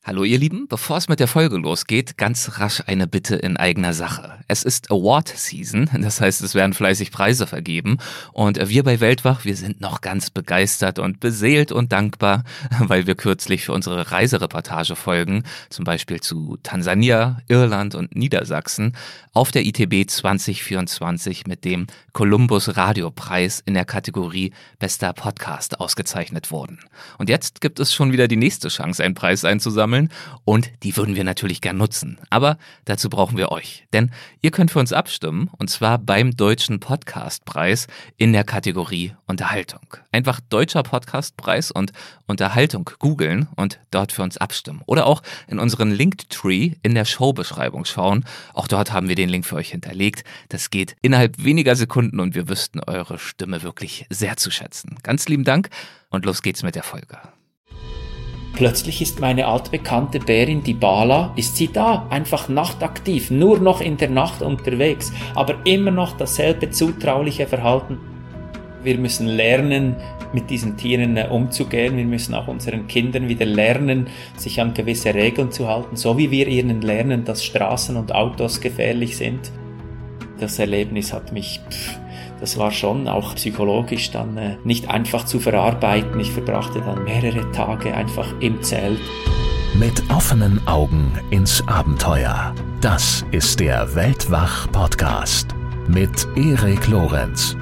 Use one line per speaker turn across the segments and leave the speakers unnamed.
Hallo ihr Lieben, bevor es mit der Folge losgeht, ganz rasch eine Bitte in eigener Sache. Es ist Award Season, das heißt, es werden fleißig Preise vergeben und wir bei Weltwach, wir sind noch ganz begeistert und beseelt und dankbar, weil wir kürzlich für unsere Reisereportagefolgen, zum Beispiel zu Tansania, Irland und Niedersachsen, auf der ITB 2024 mit dem Columbus Radiopreis in der Kategorie Bester Podcast ausgezeichnet wurden. Und jetzt gibt es schon wieder die nächste Chance, einen Preis einzusammeln. Und die würden wir natürlich gern nutzen. Aber dazu brauchen wir euch. Denn ihr könnt für uns abstimmen, und zwar beim Deutschen Podcastpreis in der Kategorie Unterhaltung. Einfach Deutscher Podcastpreis und Unterhaltung googeln und dort für uns abstimmen. Oder auch in unseren Linktree in der Showbeschreibung schauen. Auch dort haben wir den Link für euch hinterlegt. Das geht innerhalb weniger Sekunden und wir wüssten eure Stimme wirklich sehr zu schätzen. Ganz lieben Dank und los geht's mit der Folge.
Plötzlich ist meine altbekannte Bärin, die Bala, ist sie da, einfach nachtaktiv, nur noch in der Nacht unterwegs, aber immer noch dasselbe zutrauliche Verhalten. Wir müssen lernen, mit diesen Tieren umzugehen. Wir müssen auch unseren Kindern wieder lernen, sich an gewisse Regeln zu halten, so wie wir ihnen lernen, dass Straßen und Autos gefährlich sind. Das Erlebnis hat mich... Das war schon auch psychologisch dann nicht einfach zu verarbeiten. Ich verbrachte dann mehrere Tage einfach im Zelt.
Mit offenen Augen ins Abenteuer. Das ist der Weltwach-Podcast mit Erik Lorenz.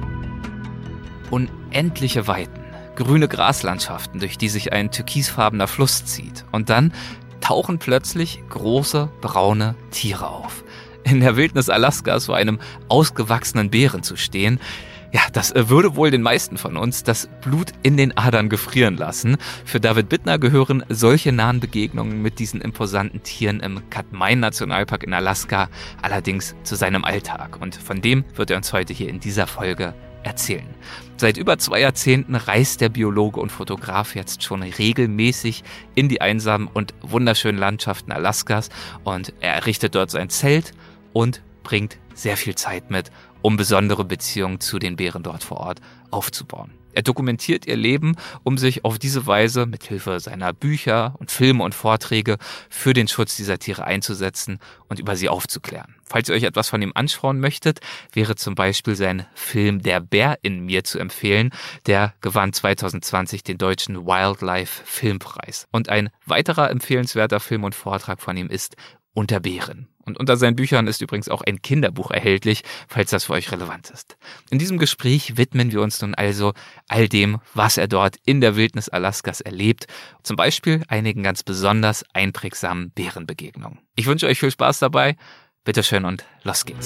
Unendliche Weiten, grüne Graslandschaften, durch die sich ein türkisfarbener Fluss zieht. Und dann tauchen plötzlich große, braune Tiere auf. In der Wildnis Alaskas vor einem ausgewachsenen Bären zu stehen, ja, das würde wohl den meisten von uns das Blut in den Adern gefrieren lassen. Für David Bittner gehören solche nahen Begegnungen mit diesen imposanten Tieren im Katmai-Nationalpark in Alaska allerdings zu seinem Alltag. Und von dem wird er uns heute hier in dieser Folge erzählen. Seit über 2 Jahrzehnten reist der Biologe und Fotograf jetzt schon regelmäßig in die einsamen und wunderschönen Landschaften Alaskas und er errichtet dort sein Zelt und bringt sehr viel Zeit mit, um besondere Beziehungen zu den Bären dort vor Ort aufzubauen. Er dokumentiert ihr Leben, um sich auf diese Weise mithilfe seiner Bücher und Filme und Vorträge für den Schutz dieser Tiere einzusetzen und über sie aufzuklären. Falls ihr euch etwas von ihm anschauen möchtet, wäre zum Beispiel sein Film Der Bär in mir zu empfehlen. Der gewann 2020 den Deutschen Wildlife Filmpreis. Und ein weiterer empfehlenswerter Film und Vortrag von ihm ist Unter Bären. Und unter seinen Büchern ist übrigens auch ein Kinderbuch erhältlich, falls das für euch relevant ist. In diesem Gespräch widmen wir uns nun also all dem, was er dort in der Wildnis Alaskas erlebt. Zum Beispiel einigen ganz besonders einprägsamen Bärenbegegnungen. Ich wünsche euch viel Spaß dabei. Bitteschön und los geht's.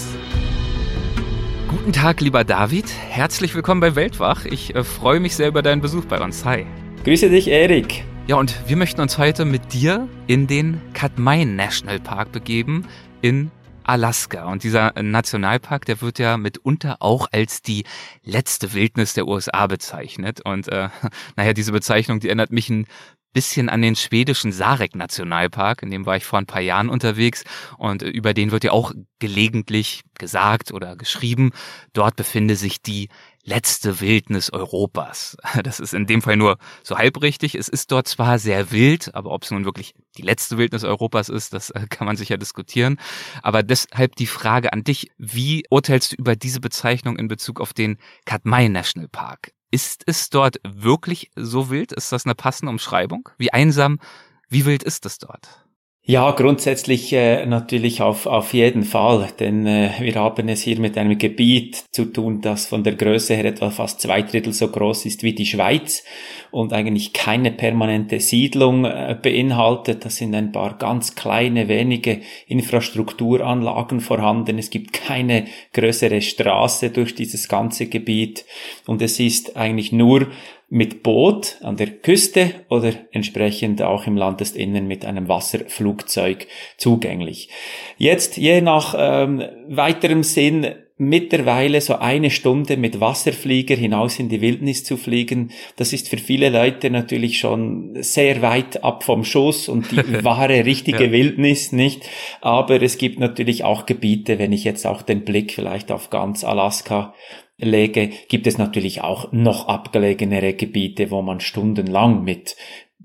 Guten Tag, lieber David. Herzlich willkommen bei Weltwach. Ich freue mich sehr über deinen Besuch bei uns. Hi.
Grüße dich, Erik.
Ja, und wir möchten uns heute mit dir in den Katmai National Park begeben in Alaska. Und dieser Nationalpark, der wird ja mitunter auch als die letzte Wildnis der USA bezeichnet. Und diese Bezeichnung, die erinnert mich ein bisschen an den schwedischen Sarek-Nationalpark, in dem war ich vor ein paar Jahren unterwegs und über den wird ja auch gelegentlich gesagt oder geschrieben, dort befinde sich die letzte Wildnis Europas. Das ist in dem Fall nur so halbrichtig. Es ist dort zwar sehr wild, aber ob es nun wirklich die letzte Wildnis Europas ist, das kann man sicher diskutieren. Aber deshalb die Frage an dich, wie urteilst du über diese Bezeichnung in Bezug auf den Katmai National Park? Ist es dort wirklich so wild? Ist das eine passende Umschreibung? Wie einsam, wie wild ist es dort?
Ja, grundsätzlich natürlich auf jeden Fall, denn wir haben es hier mit einem Gebiet zu tun, das von der Größe her etwa fast 2/3 so groß ist wie die Schweiz und eigentlich keine permanente Siedlung beinhaltet. Das sind ein paar ganz kleine, wenige Infrastrukturanlagen vorhanden. Es gibt keine größere Straße durch dieses ganze Gebiet und es ist eigentlich nur mit Boot an der Küste oder entsprechend auch im Landesinnern mit einem Wasserflugzeug zugänglich. Jetzt je nach weiterem Sinn mittlerweile so 1 Stunde mit Wasserflieger hinaus in die Wildnis zu fliegen, das ist für viele Leute natürlich schon sehr weit ab vom Schuss und die wahre, richtige ja. Wildnis, nicht? Aber es gibt natürlich auch Gebiete, wenn ich jetzt auch den Blick vielleicht auf ganz Alaska lege, gibt es natürlich auch noch abgelegenere Gebiete, wo man stundenlang mit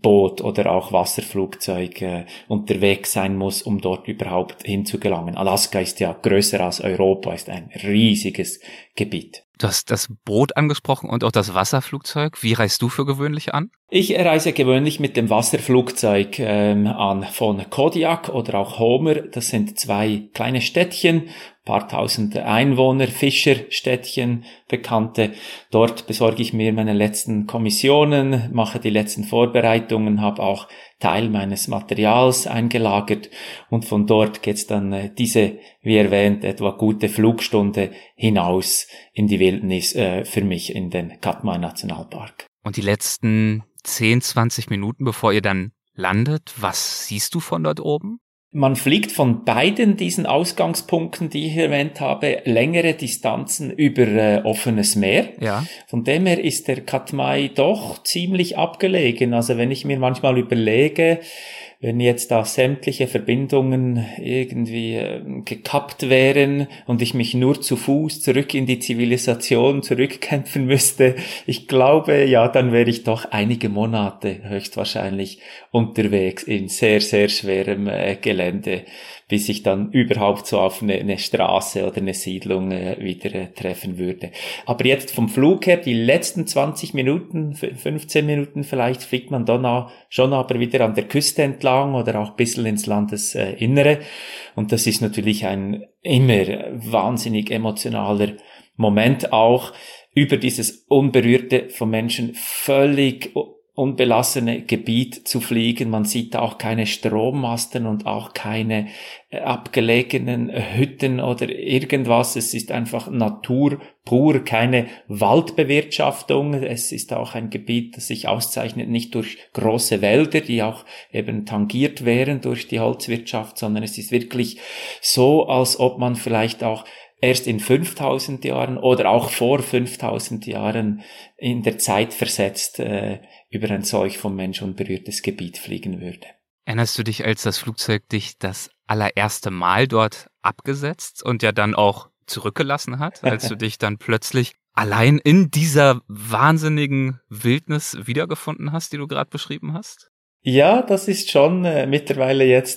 Boot oder auch Wasserflugzeug unterwegs sein muss, um dort überhaupt hinzugelangen. Alaska ist ja größer als Europa, ist ein riesiges Gebiet.
Du hast das Boot angesprochen und auch das Wasserflugzeug. Wie reist du für gewöhnlich an?
Ich reise gewöhnlich mit dem Wasserflugzeug an von Kodiak oder auch Homer. Das sind 2 kleine Städtchen, paar tausend Einwohner, Fischerstädtchen, bekannte. Dort besorge ich mir meine letzten Kommissionen, mache die letzten Vorbereitungen, habe auch Teil meines Materials eingelagert und von dort geht's dann diese, wie erwähnt, etwa gute Flugstunde hinaus in die Wildnis für mich in den Katmai Nationalpark.
Und die letzten 10, 20 Minuten, bevor ihr dann landet, was siehst du von dort oben?
Man fliegt von beiden diesen Ausgangspunkten, die ich erwähnt habe, längere Distanzen über offenes Meer.
Ja.
Von dem her ist der Katmai doch ziemlich abgelegen. Also wenn ich mir manchmal überlege, wenn jetzt da sämtliche Verbindungen irgendwie gekappt wären und ich mich nur zu Fuß zurück in die Zivilisation zurückkämpfen müsste, ich glaube, ja, dann wäre ich doch einige Monate höchstwahrscheinlich unterwegs in sehr, sehr schwerem Gelände, bis ich dann überhaupt so auf eine Straße oder eine Siedlung wieder treffen würde. Aber jetzt vom Flug her, die letzten 20 Minuten, 15 Minuten vielleicht, fliegt man dann schon aber wieder an der Küste entlang oder auch ein bisschen ins Landesinnere. Und das ist natürlich ein immer wahnsinnig emotionaler Moment auch, über dieses unberührte, von Menschen völlig unbelassene Gebiet zu fliegen. Man sieht auch keine Strommasten und auch keine abgelegenen Hütten oder irgendwas. Es ist einfach Natur pur, keine Waldbewirtschaftung. Es ist auch ein Gebiet, das sich auszeichnet nicht durch große Wälder, die auch eben tangiert wären durch die Holzwirtschaft, sondern es ist wirklich so, als ob man vielleicht auch erst in 5000 Jahren oder auch vor 5000 Jahren in der Zeit versetzt über ein solch vom Mensch unberührtes Gebiet fliegen würde.
Erinnerst du dich, als das Flugzeug dich das allererste Mal dort abgesetzt und ja dann auch zurückgelassen hat, als du dich dann plötzlich allein in dieser wahnsinnigen Wildnis wiedergefunden hast, die du gerade beschrieben hast?
Ja, das ist schon mittlerweile jetzt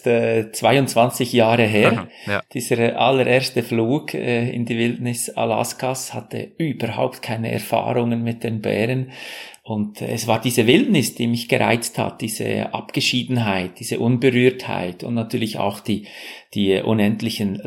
22 Jahre her.
Aha, ja.
Dieser allererste Flug in die Wildnis Alaskas, hatte überhaupt keine Erfahrungen mit den Bären. Und es war diese Wildnis, die mich gereizt hat, diese Abgeschiedenheit, diese Unberührtheit und natürlich auch die unendlichen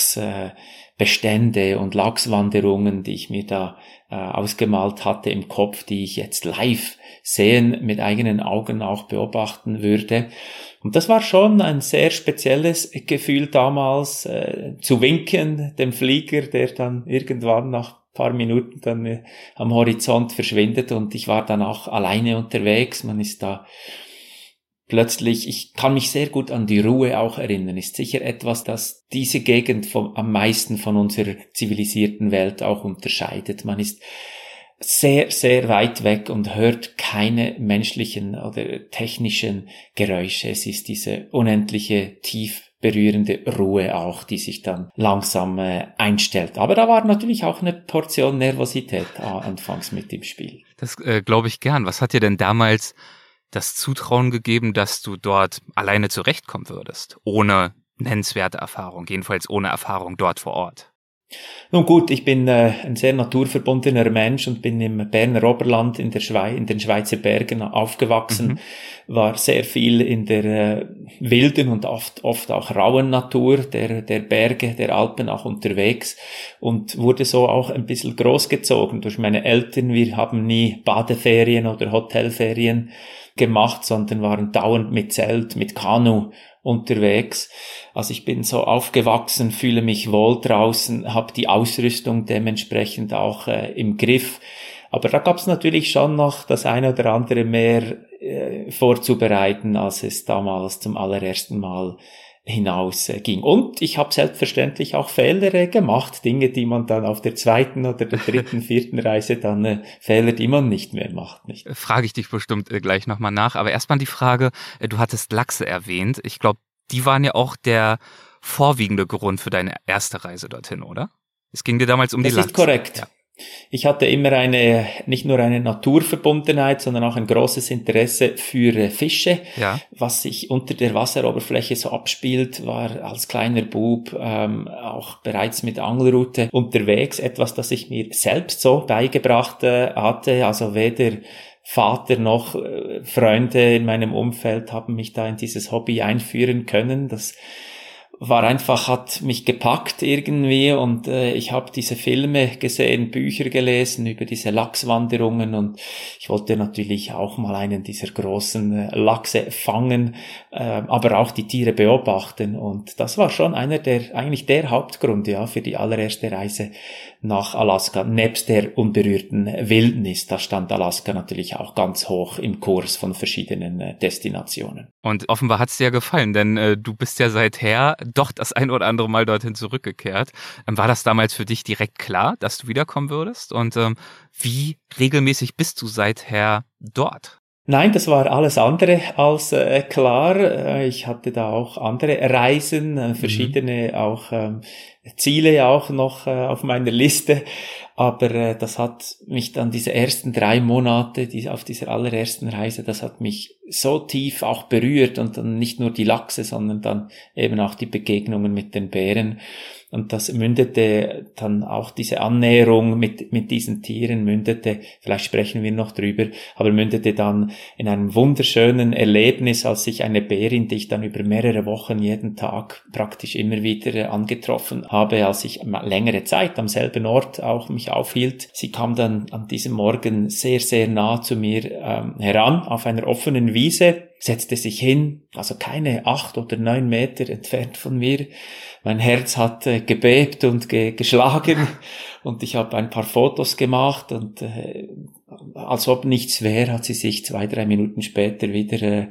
Lachsbestände und Lachswanderungen, die ich mir da ausgemalt hatte im Kopf, die ich jetzt live sehen, mit eigenen Augen auch beobachten würde. Und das war schon ein sehr spezielles Gefühl damals, zu winken dem Flieger, der dann irgendwann nach paar Minuten dann am Horizont verschwindet und ich war dann auch alleine unterwegs. Man ist da plötzlich, ich kann mich sehr gut an die Ruhe auch erinnern, ist sicher etwas, das diese Gegend am meisten von unserer zivilisierten Welt auch unterscheidet. Man ist sehr, sehr weit weg und hört keine menschlichen oder technischen Geräusche. Es ist diese unendliche, tief berührende Ruhe auch, die sich dann langsam einstellt. Aber da war natürlich auch eine Portion Nervosität anfangs mit im Spiel.
Das glaube ich gern. Was hat dir denn damals das Zutrauen gegeben, dass du dort alleine zurechtkommen würdest? Ohne nennenswerte Erfahrung, jedenfalls ohne Erfahrung dort vor Ort.
Nun gut, ich bin ein sehr naturverbundener Mensch und bin im Berner Oberland in den Schweizer Bergen aufgewachsen, war sehr viel in der wilden und oft auch rauen Natur der Berge, der Alpen auch unterwegs und wurde so auch ein bisschen großgezogen durch meine Eltern. Wir haben nie Badeferien oder Hotelferien gemacht, sondern waren dauernd mit Zelt, mit Kanu unterwegs. Also ich bin so aufgewachsen, fühle mich wohl draußen, habe die Ausrüstung dementsprechend auch im Griff. Aber da gab es natürlich schon noch das eine oder andere mehr vorzubereiten, als es damals zum allerersten Mal hinaus ging. Und ich habe selbstverständlich auch Fehler gemacht, Dinge, die man dann auf der zweiten oder der dritten, vierten Reise dann Fehler, die man nicht mehr macht. Nicht?
Frage ich dich bestimmt gleich nochmal nach, aber erstmal die Frage, du hattest Lachse erwähnt. Ich glaube, die waren ja auch der vorwiegende Grund für deine erste Reise dorthin, oder? Es ging dir damals um die Lachse.
Das ist korrekt.
Ja.
Ich hatte immer nicht nur eine Naturverbundenheit, sondern auch ein großes Interesse für Fische.
Ja.
Was sich unter der Wasseroberfläche so abspielt, war als kleiner Bub auch bereits mit Angelrute unterwegs. Etwas, das ich mir selbst so beigebracht hatte. Also weder Vater noch Freunde in meinem Umfeld haben mich da in dieses Hobby einführen können. Das hat mich gepackt irgendwie und ich habe diese Filme gesehen, Bücher gelesen über diese Lachswanderungen und ich wollte natürlich auch mal einen dieser großen Lachse fangen, aber auch die Tiere beobachten und das war schon eigentlich der Hauptgrund, ja, für die allererste Reise nach Alaska, nebst der unberührten Wildnis. Da stand Alaska natürlich auch ganz hoch im Kurs von verschiedenen Destinationen.
Und offenbar hat's dir ja gefallen, denn du bist ja seither doch das ein oder andere Mal dorthin zurückgekehrt. War das damals für dich direkt klar, dass du wiederkommen würdest? Und wie regelmäßig bist du seither dort?
Nein, das war alles andere als klar. Ich hatte da auch andere Reisen, verschiedene auch Ziele auch noch auf meiner Liste. Aber das hat mich dann diese ersten 3 Monate, auf dieser allerersten Reise, das hat mich so tief auch berührt und dann nicht nur die Lachse, sondern dann eben auch die Begegnungen mit den Bären. Und das mündete dann auch diese Annäherung mit diesen Tieren mündete, vielleicht sprechen wir noch drüber, aber mündete dann in einem wunderschönen Erlebnis, als sich eine Bärin, die ich dann über mehrere Wochen jeden Tag praktisch immer wieder angetroffen habe, als ich längere Zeit am selben Ort auch mich aufhielt. Sie kam dann an diesem Morgen sehr, sehr nah zu mir heran auf einer offenen Wiese, setzte sich hin, also keine 8 oder 9 Meter entfernt von mir. Mein Herz hat gebebt und geschlagen und ich habe ein paar Fotos gemacht und als ob nichts wäre, hat sie sich 2-3 Minuten später wieder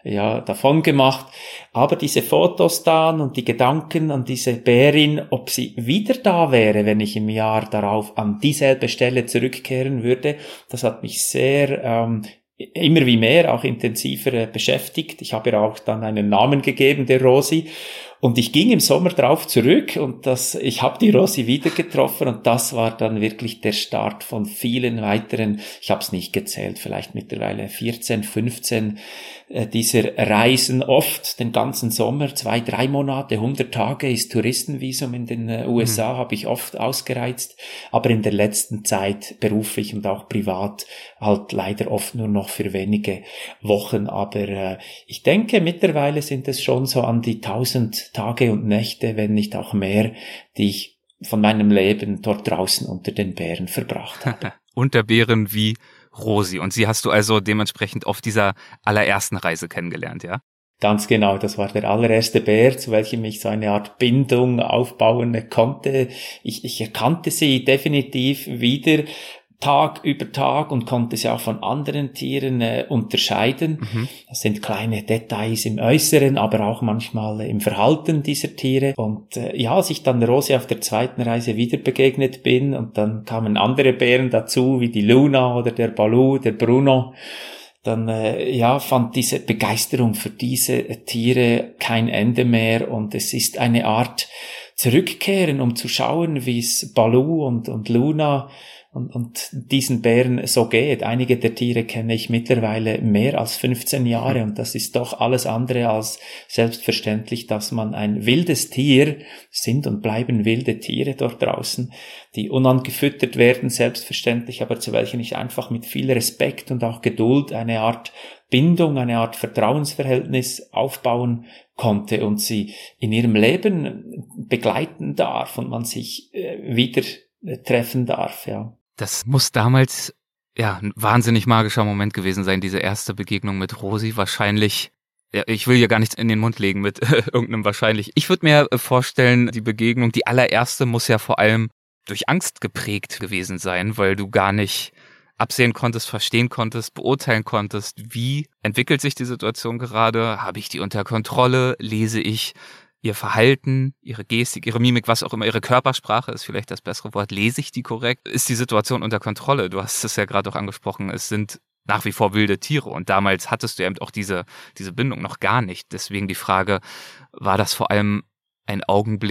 davon gemacht. Aber diese Fotos dann und die Gedanken an diese Bärin, ob sie wieder da wäre, wenn ich im Jahr darauf an dieselbe Stelle zurückkehren würde, das hat mich sehr immer wie mehr, auch intensiver beschäftigt. Ich habe ihr auch dann einen Namen gegeben, der Rosi. Und ich ging im Sommer drauf zurück und ich habe die Rosi wieder getroffen und das war dann wirklich der Start von vielen weiteren, ich habe es nicht gezählt, vielleicht mittlerweile 14, 15 dieser Reisen, oft den ganzen Sommer, 2-3 Monate, 100 Tage ist Touristenvisum in den USA, habe ich oft ausgereizt, aber in der letzten Zeit beruflich und auch privat halt leider oft nur noch für wenige Wochen, aber ich denke mittlerweile sind es schon so an die 1000 Tage und Nächte, wenn nicht auch mehr, die ich von meinem Leben dort draußen unter den Bären verbracht habe.
Unter Bären wie Rosi. Und sie hast du also dementsprechend auf dieser allerersten Reise kennengelernt, ja?
Ganz genau, das war der allererste Bär, zu welchem ich so eine Art Bindung aufbauen konnte. Ich erkannte sie definitiv wieder Tag über Tag und konnte sie auch von anderen Tieren unterscheiden. Das sind kleine Details im Äußeren, aber auch manchmal im Verhalten dieser Tiere. Und als ich dann Rosi auf der zweiten Reise wieder begegnet bin und dann kamen andere Bären dazu, wie die Luna oder der Baloo, der Bruno, dann fand diese Begeisterung für diese Tiere kein Ende mehr und es ist eine Art Zurückkehren, um zu schauen, wie es Baloo und Luna und diesen Bären so geht. Einige der Tiere kenne ich mittlerweile mehr als 15 Jahre und das ist doch alles andere als selbstverständlich, dass man ein wildes Tier, sind und bleiben wilde Tiere dort draußen, die unangefüttert werden, selbstverständlich, aber zu welchen ich einfach mit viel Respekt und auch Geduld eine Art Bindung, eine Art Vertrauensverhältnis aufbauen konnte und sie in ihrem Leben begleiten darf und man sich wieder treffen darf, ja.
Das muss damals ein wahnsinnig magischer Moment gewesen sein, diese erste Begegnung mit Rosi. Wahrscheinlich, ich will hier gar nichts in den Mund legen mit irgendeinem wahrscheinlich. Ich würde mir vorstellen, die Begegnung, die allererste muss ja vor allem durch Angst geprägt gewesen sein, weil du gar nicht absehen konntest, verstehen konntest, beurteilen konntest, wie entwickelt sich die Situation gerade, habe ich die unter Kontrolle, lese ich ihr Verhalten, ihre Gestik, ihre Mimik, was auch immer, ihre Körpersprache ist vielleicht das bessere Wort, lese ich die korrekt, ist die Situation unter Kontrolle, du hast es ja gerade auch angesprochen, es sind nach wie vor wilde Tiere und damals hattest du eben auch diese Bindung noch gar nicht, deswegen die Frage, war das vor allem ein Augenblick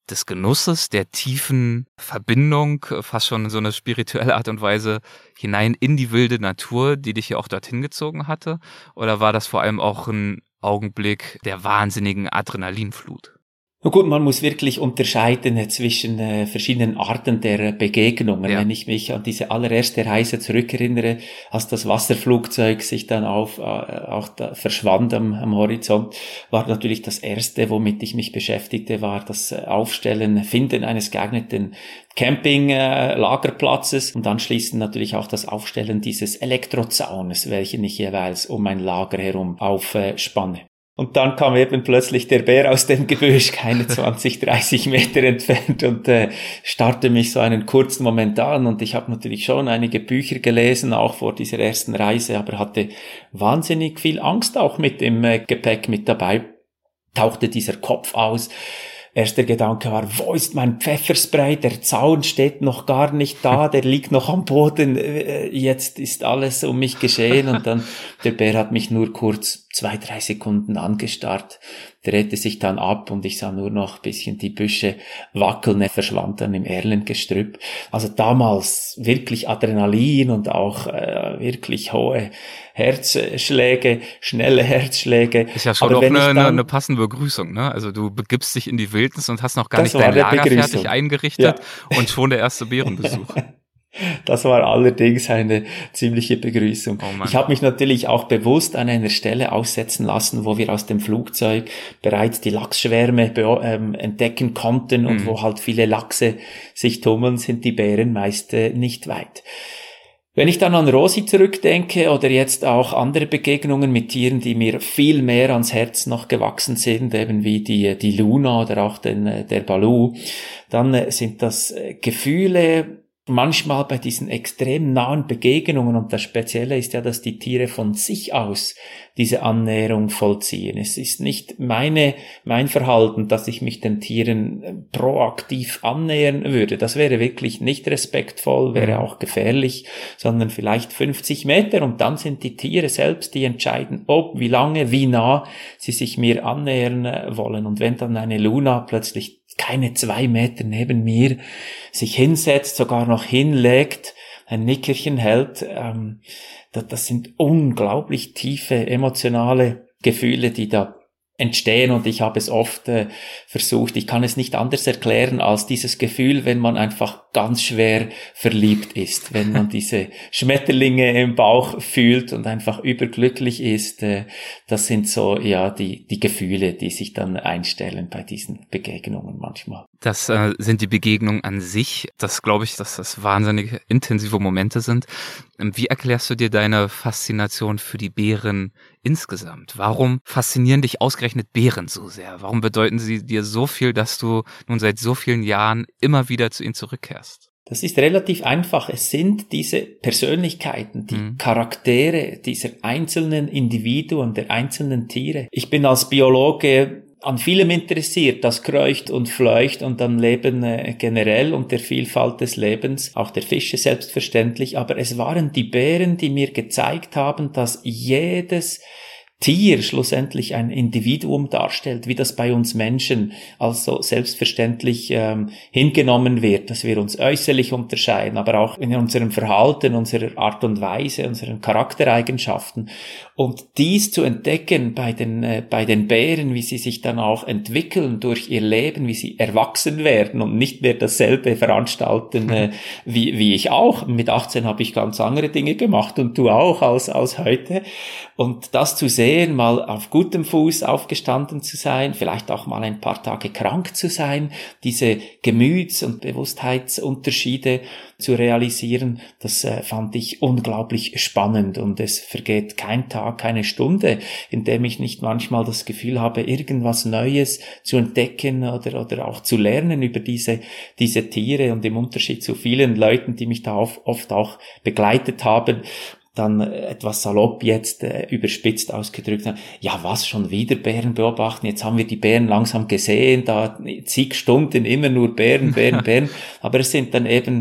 des Genusses, der tiefen Verbindung, fast schon in so eine spirituelle Art und Weise hinein in die wilde Natur, die dich ja auch dorthin gezogen hatte? Oder war das vor allem auch ein Augenblick der wahnsinnigen Adrenalinflut?
Na gut, man muss wirklich unterscheiden zwischen verschiedenen Arten der Begegnungen. Ja. Wenn ich mich an diese allererste Reise zurückerinnere, als das Wasserflugzeug sich dann auch da verschwand am Horizont, war natürlich das Erste, womit ich mich beschäftigte, war das Aufstellen, Finden eines geeigneten Camping-Lagerplatzes und anschließend natürlich auch das Aufstellen dieses Elektrozaunes, welchen ich jeweils um mein Lager herum aufspanne. Und dann kam eben plötzlich der Bär aus dem Gebüsch, keine 20, 30 Meter entfernt und starrte mich so einen kurzen Moment an. Und ich habe natürlich schon einige Bücher gelesen, auch vor dieser ersten Reise, aber hatte wahnsinnig viel Angst auch mit dem Gepäck mit dabei. Tauchte dieser Kopf aus. Erster Gedanke war, wo ist mein Pfefferspray? Der Zaun steht noch gar nicht da, der liegt noch am Boden. Jetzt ist alles um mich geschehen. Und dann, der Bär hat mich nur kurz 2-3 Sekunden angestarrt, drehte sich dann ab und ich sah nur noch ein bisschen die Büsche wackeln. Er verschwand dann im Erlengestrüpp. Also damals wirklich Adrenalin und auch wirklich hohe Herzschläge, schnelle Herzschläge.
Ist ja schon doch eine passende Begrüßung, ne? Also du begibst dich in die Wildnis und hast noch gar nicht dein Lager fertig eingerichtet und schon der erste Bärenbesuch.
Das war allerdings eine ziemliche Begrüßung. Oh ich habe mich natürlich auch bewusst an einer Stelle aussetzen lassen, wo wir aus dem Flugzeug bereits die Lachsschwärme entdecken konnten und wo halt viele Lachse sich tummeln, sind die Bären meist nicht weit. Wenn ich dann an Rosi zurückdenke oder jetzt auch andere Begegnungen mit Tieren, die mir viel mehr ans Herz noch gewachsen sind, eben wie die Luna oder auch der Balu, dann sind das Gefühle, manchmal bei diesen extrem nahen Begegnungen, und das Spezielle ist ja, dass die Tiere von sich aus diese Annäherung vollziehen. Es ist nicht mein Verhalten, dass ich mich den Tieren proaktiv annähern würde. Das wäre wirklich nicht respektvoll, wäre auch gefährlich, sondern vielleicht 50 Meter und dann sind die Tiere selbst, die entscheiden, ob, wie lange, wie nah sie sich mir annähern wollen. Und wenn dann eine Luna plötzlich keine 2 Meter neben mir sich hinsetzt, sogar noch hinlegt, ein Nickerchen hält, das sind unglaublich tiefe emotionale Gefühle, die da entstehen, und ich habe es oft versucht, ich kann es nicht anders erklären als dieses Gefühl, wenn man einfach ganz schwer verliebt ist, wenn man diese Schmetterlinge im Bauch fühlt und einfach überglücklich ist, das sind so die Gefühle, die sich dann einstellen bei diesen Begegnungen manchmal.
Das sind die Begegnungen an sich, das glaube ich, dass das wahnsinnig intensive Momente sind. Wie erklärst du dir deine Faszination für die Bären insgesamt? Warum faszinieren dich ausgerechnet Bären so sehr? Warum bedeuten sie dir so viel, dass du nun seit so vielen Jahren immer wieder zu ihnen zurückkehrst?
Das ist relativ einfach. Es sind diese Persönlichkeiten, die Charaktere dieser einzelnen Individuen, der einzelnen Tiere. Ich bin als Biologe an vielem interessiert, das kreucht und fleucht und am Leben generell und der Vielfalt des Lebens, auch der Fische selbstverständlich, aber es waren die Bären, die mir gezeigt haben, dass jedes Tier schlussendlich ein Individuum darstellt, wie das bei uns Menschen also selbstverständlich hingenommen wird, dass wir uns äußerlich unterscheiden, aber auch in unserem Verhalten, unserer Art und Weise, unseren Charaktereigenschaften. Und dies zu entdecken bei den Bären, wie sie sich dann auch entwickeln durch ihr Leben, wie sie erwachsen werden und nicht mehr dasselbe veranstalten wie ich auch. Mit 18 habe ich ganz andere Dinge gemacht und du auch als heute. Und das zu sehen, mal auf gutem Fuß aufgestanden zu sein, vielleicht auch mal ein paar Tage krank zu sein, diese Gemüts- und Bewusstheitsunterschiede zu realisieren, das fand ich unglaublich spannend, und es vergeht kein Tag, keine Stunde, in dem ich nicht manchmal das Gefühl habe, irgendwas Neues zu entdecken oder auch zu lernen über diese Tiere, und im Unterschied zu vielen Leuten, die mich da oft auch begleitet haben, dann etwas salopp jetzt überspitzt ausgedrückt haben, ja, was, schon wieder Bären beobachten, jetzt haben wir die Bären langsam gesehen, da zig Stunden immer nur Bären, aber es sind dann eben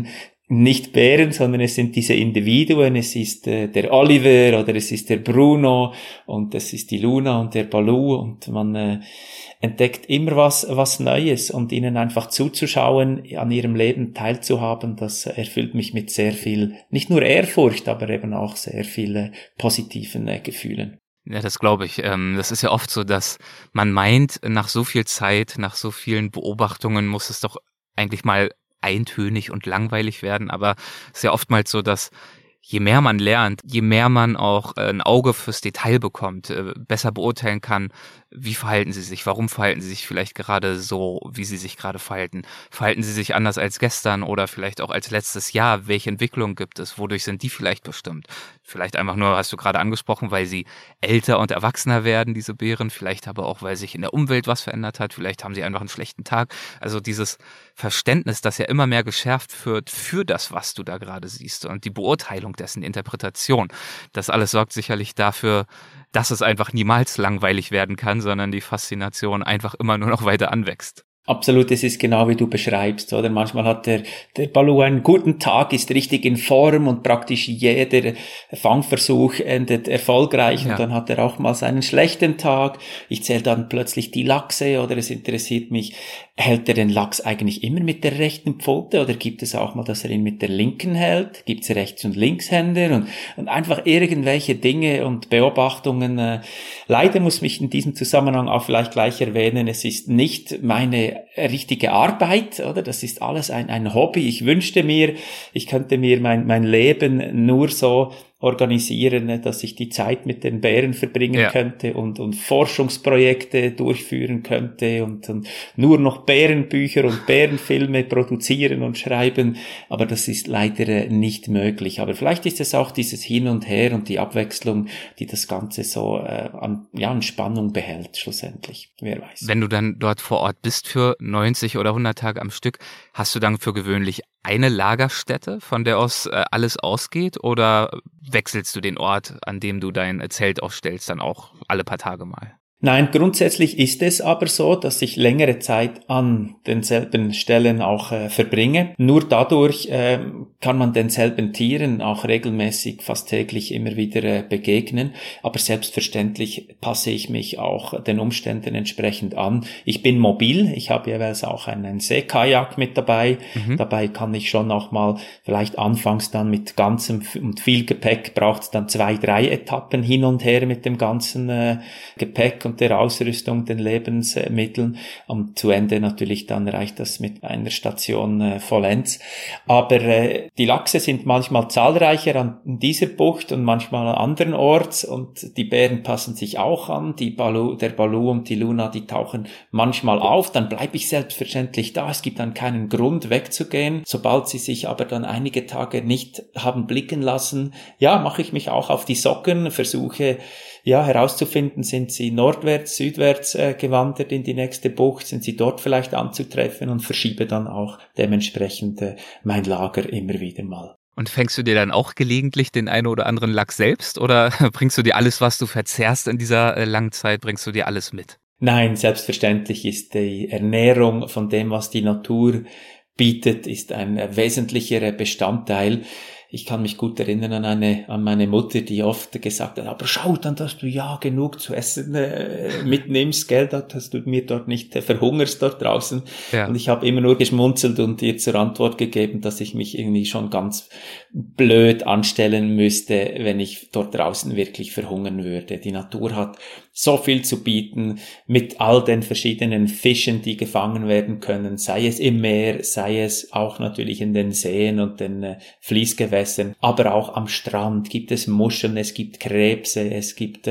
nicht Bären, sondern es sind diese Individuen, es ist der Oliver oder es ist der Bruno und es ist die Luna und der Baloo und man entdeckt immer was Neues und ihnen einfach zuzuschauen, an ihrem Leben teilzuhaben, das erfüllt mich mit sehr viel, nicht nur Ehrfurcht, aber eben auch sehr viel positiven Gefühlen.
Ja, das glaube ich. Das ist ja oft so, dass man meint, nach so viel Zeit, nach so vielen Beobachtungen muss es doch eigentlich mal eintönig und langweilig werden, aber es ist ja oftmals so, dass je mehr man lernt, je mehr man auch ein Auge fürs Detail bekommt, besser beurteilen kann, wie verhalten sie sich, warum verhalten sie sich vielleicht gerade so, wie sie sich gerade verhalten. Verhalten sie sich anders als gestern oder vielleicht auch als letztes Jahr? Welche Entwicklung gibt es? Wodurch sind die vielleicht bestimmt? Vielleicht einfach nur, hast du gerade angesprochen, weil sie älter und erwachsener werden, diese Bären. Vielleicht aber auch, weil sich in der Umwelt was verändert hat. Vielleicht haben sie einfach einen schlechten Tag. Also dieses Verständnis, das ja immer mehr geschärft wird für das, was du da gerade siehst und die Beurteilung dessen, die Interpretation. Das alles sorgt sicherlich dafür, dass es einfach niemals langweilig werden kann, sondern die Faszination einfach immer nur noch weiter anwächst.
Absolut, es ist genau wie du beschreibst, oder? Manchmal hat der Baloo einen guten Tag, ist richtig in Form und praktisch jeder Fangversuch endet erfolgreich. Ja. Und dann hat er auch mal seinen schlechten Tag. Ich zähle dann plötzlich die Lachse oder es interessiert mich, hält er den Lachs eigentlich immer mit der rechten Pfote oder gibt es auch mal, dass er ihn mit der linken hält? Gibt es Rechts- und Linkshänder und einfach irgendwelche Dinge und Beobachtungen. Leider muss mich in diesem Zusammenhang auch vielleicht gleich erwähnen, es ist nicht meine richtige Arbeit, oder? Das ist alles ein Hobby. Ich wünschte mir, ich könnte mir mein Leben nur so organisieren, dass ich die Zeit mit den Bären verbringen könnte und Forschungsprojekte durchführen könnte und nur noch Bärenbücher und Bärenfilme produzieren und schreiben, aber das ist leider nicht möglich. Aber vielleicht ist es auch dieses Hin und Her und die Abwechslung, die das Ganze so an Spannung behält schlussendlich. Wer weiß.
Wenn du dann dort vor Ort bist für 90 oder 100 Tage am Stück, hast du dann für gewöhnlich eine Lagerstätte, von der aus alles ausgeht, oder wechselst du den Ort, an dem du dein Zelt aufstellst, dann auch alle paar Tage mal?
Nein, grundsätzlich ist es aber so, dass ich längere Zeit an denselben Stellen auch verbringe. Nur dadurch kann man denselben Tieren auch regelmäßig, fast täglich immer wieder begegnen. Aber selbstverständlich passe ich mich auch den Umständen entsprechend an. Ich bin mobil, ich habe jeweils auch einen Seekajak mit dabei. Dabei kann ich schon auch mal, vielleicht anfangs dann mit ganzem und viel Gepäck, braucht es dann 2-3 Etappen hin und her mit dem ganzen Gepäck und der Ausrüstung, den Lebensmitteln. Am zu Ende natürlich dann reicht das mit einer Station vollends. Aber die Lachse sind manchmal zahlreicher an dieser Bucht und manchmal andernorts und die Bären passen sich auch an. Der Baloo und die Luna, die tauchen manchmal auf, dann bleibe ich selbstverständlich da. Es gibt dann keinen Grund wegzugehen. Sobald sie sich aber dann einige Tage nicht haben blicken lassen, mache ich mich auch auf die Socken, versuche herauszufinden, sind sie nordwärts, südwärts gewandert in die nächste Bucht, sind sie dort vielleicht anzutreffen und verschiebe dann auch dementsprechend mein Lager immer wieder mal.
Und fängst du dir dann auch gelegentlich den einen oder anderen Lachs selbst oder bringst du dir alles, was du verzehrst in dieser langen Zeit, bringst du dir alles mit?
Nein, selbstverständlich ist die Ernährung von dem, was die Natur bietet, ist ein wesentlicher Bestandteil. Ich kann mich gut erinnern an meine Mutter, die oft gesagt hat, aber schau dann, dass du genug zu essen mitnimmst, gell, dass du mir dort nicht verhungerst dort draußen. Ja. Und ich habe immer nur geschmunzelt und ihr zur Antwort gegeben, dass ich mich irgendwie schon ganz blöd anstellen müsste, wenn ich dort draußen wirklich verhungern würde. Die Natur hat so viel zu bieten mit all den verschiedenen Fischen, die gefangen werden können, sei es im Meer, sei es auch natürlich in den Seen und den Fließgewässern, aber auch am Strand gibt es Muscheln, es gibt Krebse, es gibt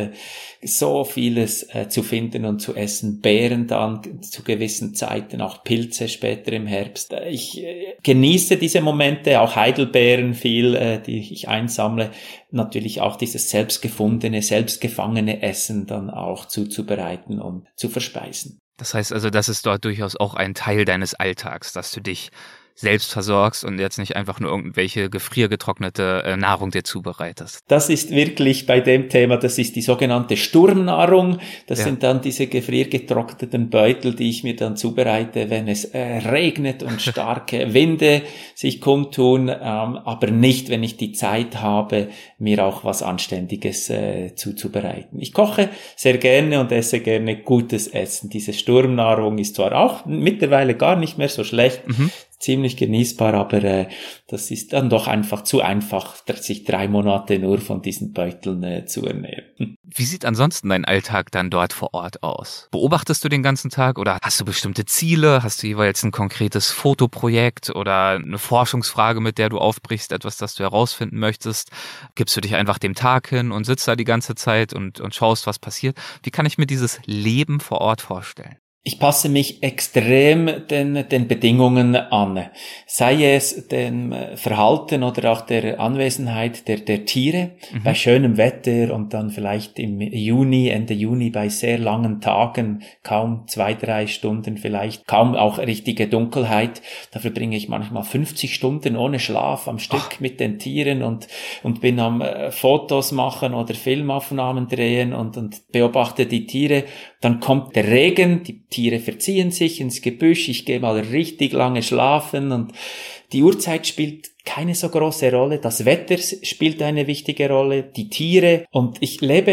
so vieles zu finden und zu essen. Beeren dann zu gewissen Zeiten, auch Pilze später im Herbst. Ich genieße diese Momente, auch Heidelbeeren viel, die ich einsammle. Natürlich auch dieses selbstgefundene, selbstgefangene Essen dann auch zuzubereiten und zu verspeisen.
Das heißt also, das ist dort durchaus auch ein Teil deines Alltags, dass du dich selbst versorgst und jetzt nicht einfach nur irgendwelche gefriergetrocknete Nahrung dir zubereitest.
Das ist wirklich bei dem Thema, das ist die sogenannte Sturmnahrung. Das sind dann diese gefriergetrockneten Beutel, die ich mir dann zubereite, wenn es regnet und starke Winde sich kundtun, aber nicht, wenn ich die Zeit habe, mir auch was Anständiges zuzubereiten. Ich koche sehr gerne und esse gerne gutes Essen. Diese Sturmnahrung ist zwar auch mittlerweile gar nicht mehr so schlecht, ziemlich genießbar, aber das ist dann doch einfach zu einfach, sich 3 Monate nur von diesen Beuteln zu ernähren.
Wie sieht ansonsten dein Alltag dann dort vor Ort aus? Beobachtest du den ganzen Tag oder hast du bestimmte Ziele? Hast du jeweils ein konkretes Fotoprojekt oder eine Forschungsfrage, mit der du aufbrichst, etwas, das du herausfinden möchtest? Gibst du dich einfach dem Tag hin und sitzt da die ganze Zeit und schaust, was passiert? Wie kann ich mir dieses Leben vor Ort vorstellen?
Ich passe mich extrem den Bedingungen an, sei es dem Verhalten oder auch der Anwesenheit der Tiere bei schönem Wetter und dann vielleicht im Juni, Ende Juni bei sehr langen Tagen, kaum 2-3 Stunden vielleicht, kaum auch richtige Dunkelheit. Da verbringe ich manchmal 50 Stunden ohne Schlaf am Stück mit den Tieren und bin am Fotos machen oder Filmaufnahmen drehen und beobachte die Tiere. Dann kommt der Regen, die Tiere verziehen sich ins Gebüsch, ich gehe mal richtig lange schlafen und die Uhrzeit spielt keine so große Rolle, das Wetter spielt eine wichtige Rolle, die Tiere und ich lebe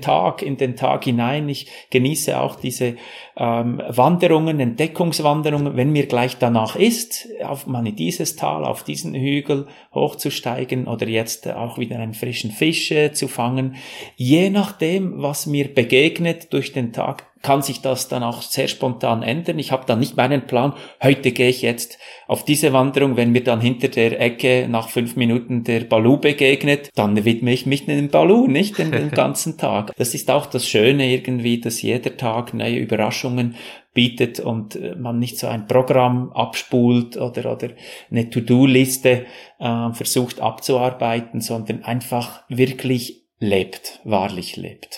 in den Tag hinein, ich genieße auch diese Wanderungen, Entdeckungswanderungen, wenn mir gleich danach ist, mal in dieses Tal, auf diesen Hügel hochzusteigen oder jetzt auch wieder einen frischen Fisch zu fangen. Je nachdem, was mir begegnet durch den Tag, kann sich das dann auch sehr spontan ändern. Ich habe dann nicht meinen Plan, heute gehe ich jetzt auf diese Wanderung, wenn mir dann hinter der Ecke nach 5 Minuten der Balu begegnet, dann widme ich mich dem Balu, nicht den ganzen Tag. Das ist auch das Schöne irgendwie, dass jeder Tag neue Überraschungen bietet und man nicht so ein Programm abspult oder eine To-Do-Liste versucht abzuarbeiten, sondern einfach wirklich lebt, wahrlich lebt.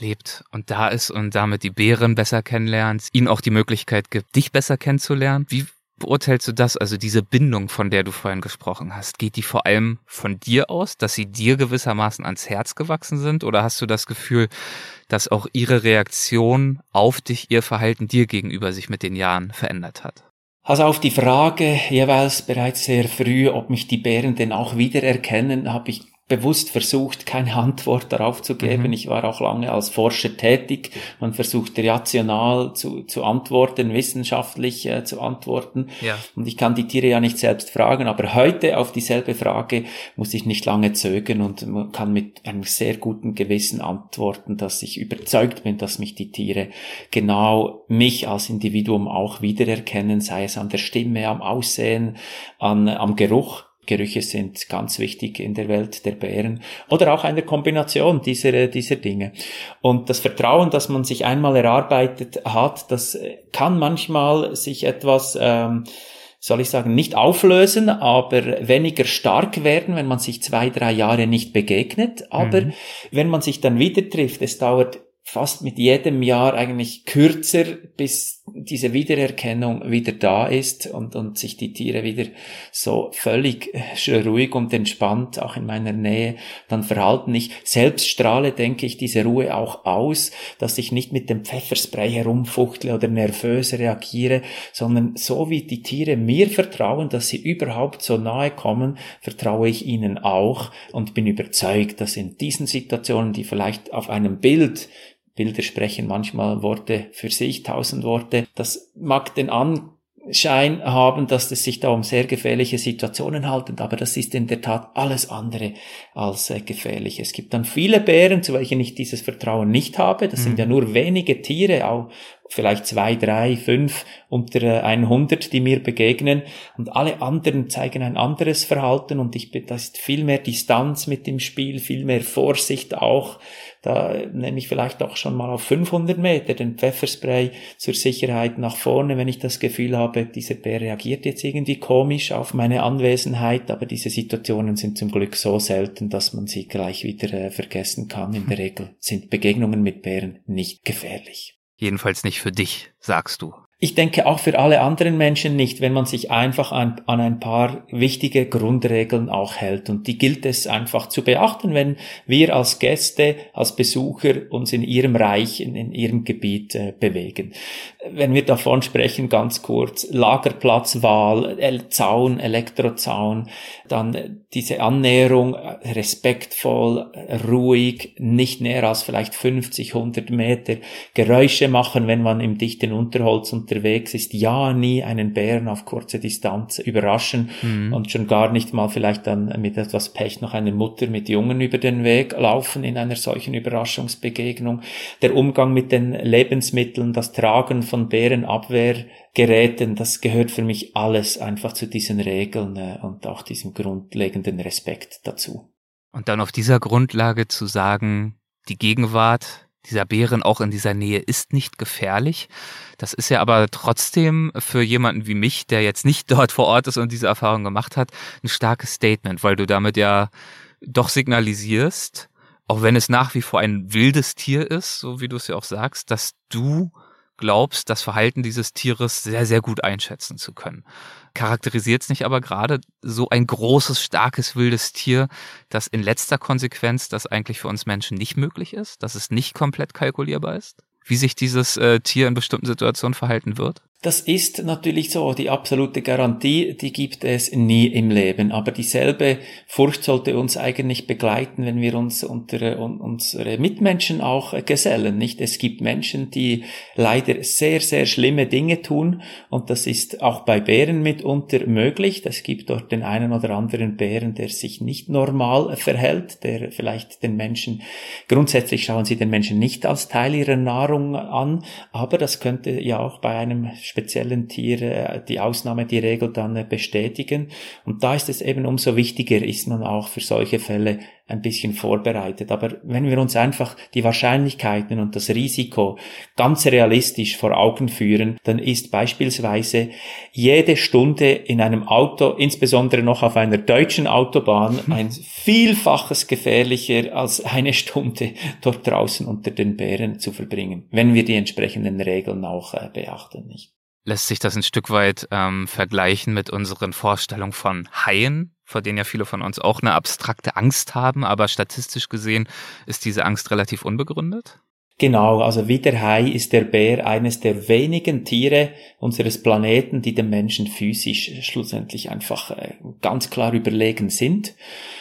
Und da ist und damit die Bären besser kennenlernt, ihnen auch die Möglichkeit gibt, dich besser kennenzulernen. Wie beurteilst du das, also diese Bindung, von der du vorhin gesprochen hast? Geht die vor allem von dir aus, dass sie dir gewissermaßen ans Herz gewachsen sind? Oder hast du das Gefühl, dass auch ihre Reaktion auf dich, ihr Verhalten dir gegenüber sich mit den Jahren verändert hat?
Also auf die Frage jeweils bereits sehr früh, ob mich die Bären denn auch wiedererkennen, habe ich bewusst versucht, keine Antwort darauf zu geben. Ich war auch lange als Forscher tätig. Man versucht rational zu antworten, wissenschaftlich zu antworten. Ja. Und ich kann die Tiere ja nicht selbst fragen. Aber heute auf dieselbe Frage muss ich nicht lange zögern und man kann mit einem sehr guten Gewissen antworten, dass ich überzeugt bin, dass mich die Tiere genau mich als Individuum auch wiedererkennen, sei es an der Stimme, am Aussehen, am Geruch. Gerüche sind ganz wichtig in der Welt der Bären oder auch eine Kombination dieser Dinge. Und das Vertrauen, das man sich einmal erarbeitet hat, das kann manchmal sich etwas, soll ich sagen, nicht auflösen, aber weniger stark werden, wenn man sich 2-3 Jahre nicht begegnet. Aber wenn man sich dann wieder trifft, es dauert fast mit jedem Jahr eigentlich kürzer, bis diese Wiedererkennung wieder da ist und sich die Tiere wieder so völlig ruhig und entspannt auch in meiner Nähe dann verhalten. Ich selbst strahle, denke ich, diese Ruhe auch aus, dass ich nicht mit dem Pfefferspray herumfuchtle oder nervös reagiere, sondern so wie die Tiere mir vertrauen, dass sie überhaupt so nahe kommen, vertraue ich ihnen auch und bin überzeugt, dass in diesen Situationen, die vielleicht auf einem Bilder sprechen manchmal Worte für sich, 1000 Worte. Das mag den Anschein haben, dass es sich da um sehr gefährliche Situationen handelt, aber das ist in der Tat alles andere als gefährlich. Es gibt dann viele Bären, zu welchen ich dieses Vertrauen nicht habe. Das sind ja nur wenige Tiere, auch vielleicht 2, 3, 5 unter 100, die mir begegnen. Und alle anderen zeigen ein anderes Verhalten und da ist viel mehr Distanz mit dem Spiel, viel mehr Vorsicht auch. Da nehme ich vielleicht auch schon mal auf 500 Meter den Pfefferspray zur Sicherheit nach vorne, wenn ich das Gefühl habe, dieser Bär reagiert jetzt irgendwie komisch auf meine Anwesenheit. Aber diese Situationen sind zum Glück so selten, dass man sie gleich wieder vergessen kann. In der Regel sind Begegnungen mit Bären nicht gefährlich.
Jedenfalls nicht für dich, sagst du.
Ich denke auch für alle anderen Menschen nicht, wenn man sich einfach an ein paar wichtige Grundregeln auch hält. Und die gilt es einfach zu beachten, wenn wir als Gäste, als Besucher uns in ihrem Reich, in ihrem Gebiet bewegen. Wenn wir davon sprechen, ganz kurz, Lagerplatzwahl, Zaun, Elektrozaun, dann diese Annäherung, respektvoll, ruhig, nicht näher als vielleicht 50, 100 Meter, Geräusche machen, wenn man im dichten Unterholz unterwegs ist, ja, nie einen Bären auf kurze Distanz überraschen und schon gar nicht mal vielleicht dann mit etwas Pech noch eine Mutter mit Jungen über den Weg laufen in einer solchen Überraschungsbegegnung. Der Umgang mit den Lebensmitteln, das Tragen von Bärenabwehrgeräten, das gehört für mich alles einfach zu diesen Regeln und auch diesem grundlegenden Respekt dazu.
Und dann auf dieser Grundlage zu sagen, die Gegenwart dieser Bären auch in dieser Nähe ist nicht gefährlich. Das ist ja aber trotzdem für jemanden wie mich, der jetzt nicht dort vor Ort ist und diese Erfahrung gemacht hat, ein starkes Statement, weil du damit ja doch signalisierst, auch wenn es nach wie vor ein wildes Tier ist, so wie du es ja auch sagst, dass du glaubst, das Verhalten dieses Tieres sehr, sehr gut einschätzen zu können. Charakterisiert es nicht aber gerade so ein großes, starkes, wildes Tier, dass in letzter Konsequenz das eigentlich für uns Menschen nicht möglich ist, dass es nicht komplett kalkulierbar ist? Wie sich dieses Tier in bestimmten Situationen verhalten wird?
Das ist natürlich so, die absolute Garantie, die gibt es nie im Leben. Aber dieselbe Furcht sollte uns eigentlich begleiten, wenn wir uns unter unsere Mitmenschen auch gesellen, nicht? Es gibt Menschen, die leider sehr, sehr schlimme Dinge tun und das ist auch bei Bären mitunter möglich. Es gibt dort den einen oder anderen Bären, der sich nicht normal verhält, der vielleicht den Menschen, grundsätzlich schauen sie den Menschen nicht als Teil ihrer Nahrung an, aber das könnte ja auch bei einem speziellen Tier die Ausnahme, die Regel dann bestätigen. Und da ist es eben umso wichtiger, ist man auch für solche Fälle ein bisschen vorbereitet. Aber wenn wir uns einfach die Wahrscheinlichkeiten und das Risiko ganz realistisch vor Augen führen, dann ist beispielsweise jede Stunde in einem Auto, insbesondere noch auf einer deutschen Autobahn, ein Vielfaches gefährlicher als eine Stunde dort draußen unter den Bären zu verbringen, wenn wir die entsprechenden Regeln auch beachten, nicht?
Lässt sich das ein Stück weit vergleichen mit unseren Vorstellungen von Haien, vor denen ja viele von uns auch eine abstrakte Angst haben, aber statistisch gesehen ist diese Angst relativ unbegründet?
Genau, also wie der Hai ist der Bär eines der wenigen Tiere unseres Planeten, die dem Menschen physisch schlussendlich einfach ganz klar überlegen sind.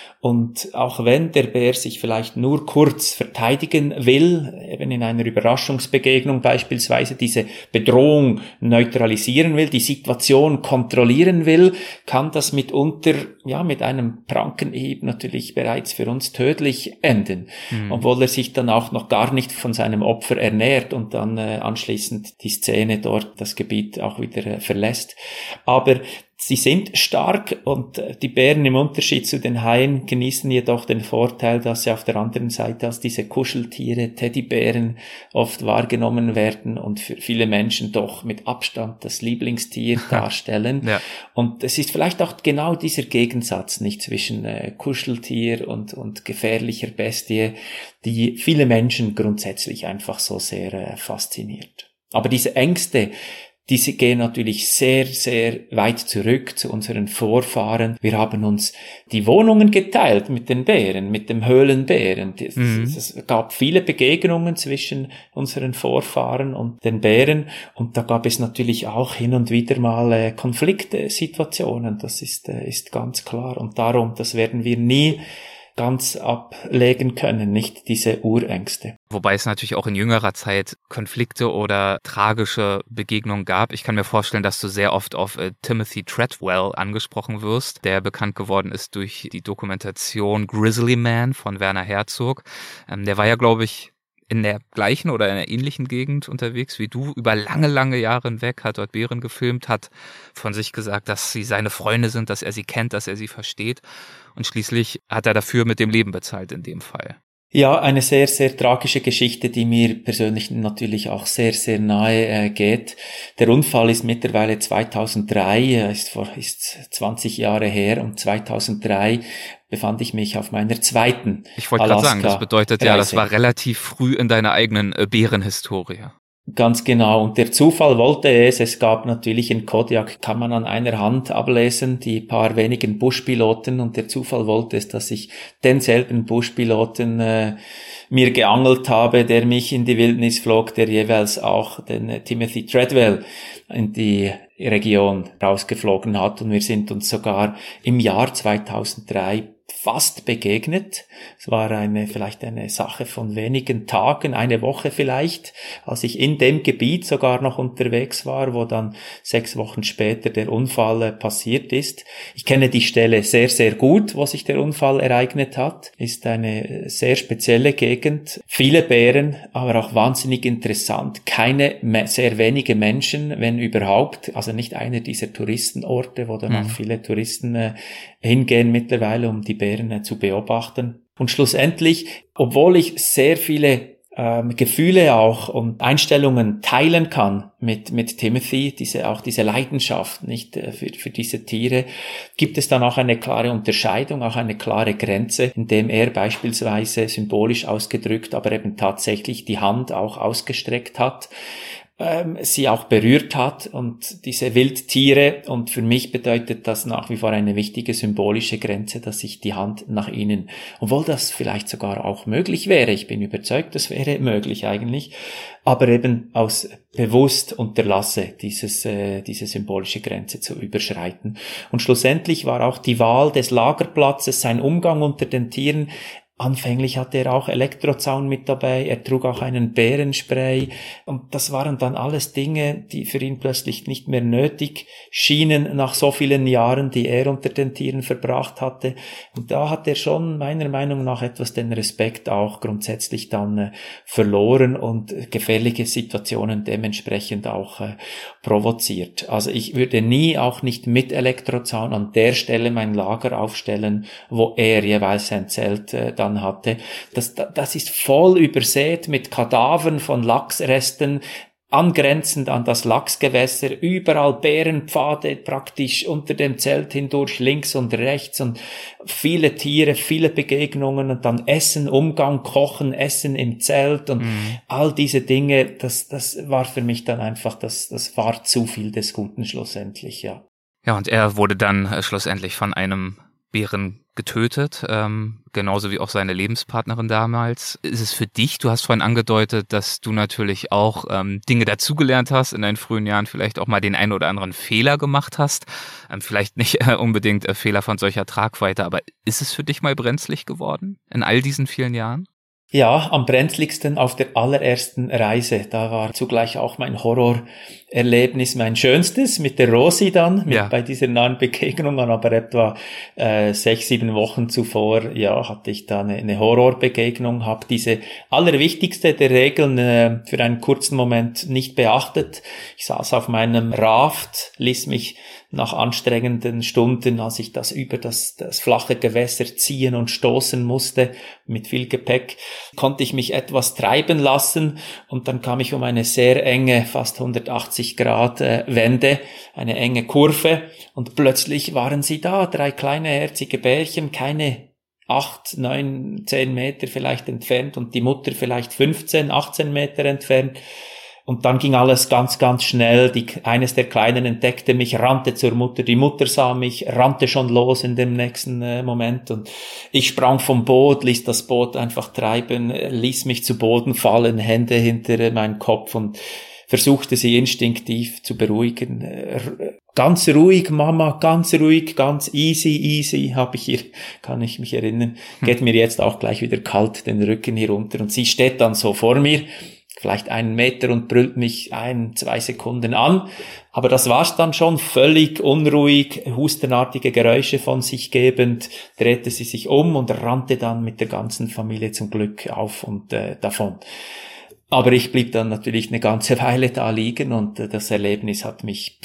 Und auch wenn der Bär sich vielleicht nur kurz verteidigen will, eben in einer Überraschungsbegegnung beispielsweise diese Bedrohung neutralisieren will, die Situation kontrollieren will, kann das mitunter, ja, mit einem Prankenhieb natürlich bereits für uns tödlich enden. Obwohl er sich dann auch noch gar nicht von seinem Opfer ernährt und dann anschließend die Szene dort, das Gebiet auch wieder verlässt. Aber sie sind stark und die Bären im Unterschied zu den Haien genießen jedoch den Vorteil, dass sie auf der anderen Seite als diese Kuscheltiere, Teddybären oft wahrgenommen werden und für viele Menschen doch mit Abstand das Lieblingstier darstellen. Ja. Und es ist vielleicht auch genau dieser Gegensatz nicht zwischen Kuscheltier und gefährlicher Bestie, die viele Menschen grundsätzlich einfach so sehr fasziniert. Aber diese Ängste, diese gehen natürlich sehr, sehr weit zurück zu unseren Vorfahren. Wir haben uns die Wohnungen geteilt mit den Bären, mit dem Höhlenbären. Es gab viele Begegnungen zwischen unseren Vorfahren und den Bären. Und da gab es natürlich auch hin und wieder mal Konfliktsituationen. Das ist ganz klar. Und darum, das werden wir nie ganz ablegen können, nicht diese Urängste.
Wobei es natürlich auch in jüngerer Zeit Konflikte oder tragische Begegnungen gab. Ich kann mir vorstellen, dass du sehr oft auf Timothy Treadwell angesprochen wirst, der bekannt geworden ist durch die Dokumentation Grizzly Man von Werner Herzog. Der war ja, glaube ich, in der gleichen oder in einer ähnlichen Gegend unterwegs wie du, über lange, lange Jahre hinweg, hat dort Bären gefilmt, hat von sich gesagt, dass sie seine Freunde sind, dass er sie kennt, dass er sie versteht. Und schließlich hat er dafür mit dem Leben bezahlt in dem Fall.
Ja, eine sehr, sehr tragische Geschichte, die mir persönlich natürlich auch sehr, sehr nahe geht. Der Unfall ist mittlerweile 2003, ist 20 Jahre her, und 2003 befand ich mich auf meiner zweiten
Ich wollte gerade sagen, das bedeutet ja, das war relativ früh in deiner eigenen Bärenhistorie.
Ganz genau. Und der Zufall wollte es gab natürlich in Kodiak, kann man an einer Hand ablesen, die paar wenigen Buschpiloten, und der Zufall wollte es, dass ich denselben Buschpiloten mir geangelt habe, der mich in die Wildnis flog, der jeweils auch den Timothy Treadwell in die Region rausgeflogen hat, und wir sind uns sogar im Jahr 2003 fast begegnet. Es war vielleicht eine Sache von wenigen Tagen, eine Woche vielleicht, als ich in dem Gebiet sogar noch unterwegs war, wo dann 6 Wochen später der Unfall passiert ist. Ich kenne die Stelle sehr, sehr gut, wo sich der Unfall ereignet hat. Ist eine sehr spezielle Gegend. Viele Bären, aber auch wahnsinnig interessant. Sehr wenige Menschen, wenn überhaupt. Also nicht einer dieser Touristenorte, wo dann auch viele Touristen hingehen mittlerweile, um die Bären zu beobachten. Und schlussendlich, obwohl ich sehr viele Gefühle auch und Einstellungen teilen kann mit Timothy, diese Leidenschaft, nicht, für diese Tiere, gibt es dann auch eine klare Unterscheidung, auch eine klare Grenze, indem er beispielsweise symbolisch ausgedrückt, aber eben tatsächlich die Hand auch ausgestreckt hat, sie auch berührt hat, und diese Wildtiere, und für mich bedeutet das nach wie vor eine wichtige symbolische Grenze, dass ich die Hand nach ihnen, obwohl das vielleicht sogar auch möglich wäre, ich bin überzeugt, das wäre möglich eigentlich, aber eben aus bewusst unterlasse, diese symbolische Grenze zu überschreiten. Und schlussendlich war auch die Wahl des Lagerplatzes, sein Umgang unter den Tieren. Anfänglich hatte er auch Elektrozaun mit dabei, er trug auch einen Bärenspray, und das waren dann alles Dinge, die für ihn plötzlich nicht mehr nötig schienen nach so vielen Jahren, die er unter den Tieren verbracht hatte. Und da hat er schon meiner Meinung nach etwas den Respekt auch grundsätzlich dann verloren und gefährliche Situationen dementsprechend auch provoziert. Also ich würde nie, auch nicht mit Elektrozaun, an der Stelle mein Lager aufstellen, wo er jeweils sein Zelt dann hatte. Das ist voll übersät mit Kadavern von Lachsresten, angrenzend an das Lachsgewässer, überall Bärenpfade praktisch unter dem Zelt hindurch, links und rechts, und viele Tiere, viele Begegnungen, und dann Essen, Umgang, Kochen, Essen im Zelt und all diese Dinge, das war für mich dann einfach, das war zu viel des Guten schlussendlich, ja.
Ja, und er wurde dann schlussendlich von einem Bären getötet, genauso wie auch seine Lebenspartnerin damals. Ist es für dich, du hast vorhin angedeutet, dass du natürlich auch Dinge dazugelernt hast, in deinen frühen Jahren vielleicht auch mal den einen oder anderen Fehler gemacht hast, vielleicht nicht unbedingt Fehler von solcher Tragweite, aber ist es für dich mal brenzlig geworden in all diesen vielen Jahren?
Ja, am brenzligsten auf der allerersten Reise. Da war zugleich auch mein Horrorerlebnis mein schönstes mit der Rosi dann, bei dieser nahen Begegnung. Aber etwa 6-7 Wochen zuvor, hatte ich da eine Horrorbegegnung, habe diese allerwichtigste der Regeln für einen kurzen Moment nicht beachtet. Ich saß auf meinem Raft, ließ mich nach anstrengenden Stunden, als ich das über das flache Gewässer ziehen und stoßen musste, mit viel Gepäck, konnte ich mich etwas treiben lassen, und dann kam ich um eine sehr enge, fast 180 Grad Wende, eine enge Kurve, und plötzlich waren sie da, 3 kleine herzige Bärchen, keine 8, 9, 10 Meter vielleicht entfernt, und die Mutter vielleicht 15, 18 Meter entfernt. Und dann ging alles ganz, ganz schnell. Eines der Kleinen entdeckte mich, rannte zur Mutter. Die Mutter sah mich, rannte schon los in dem nächsten Moment. Und ich sprang vom Boot, ließ das Boot einfach treiben, ließ mich zu Boden fallen, Hände hinter meinen Kopf, und versuchte sie instinktiv zu beruhigen. Ganz ruhig, Mama, ganz ruhig, ganz easy, kann ich mich erinnern. Geht mir jetzt auch gleich wieder kalt den Rücken hinunter. Und sie steht dann so vor mir, vielleicht 1 Meter, und brüllt mich 1-2 Sekunden an. Aber das war's dann schon, völlig unruhig, hustenartige Geräusche von sich gebend, drehte sie sich um und rannte dann mit der ganzen Familie zum Glück auf und davon. Aber ich blieb dann natürlich eine ganze Weile da liegen, und das Erlebnis hat mich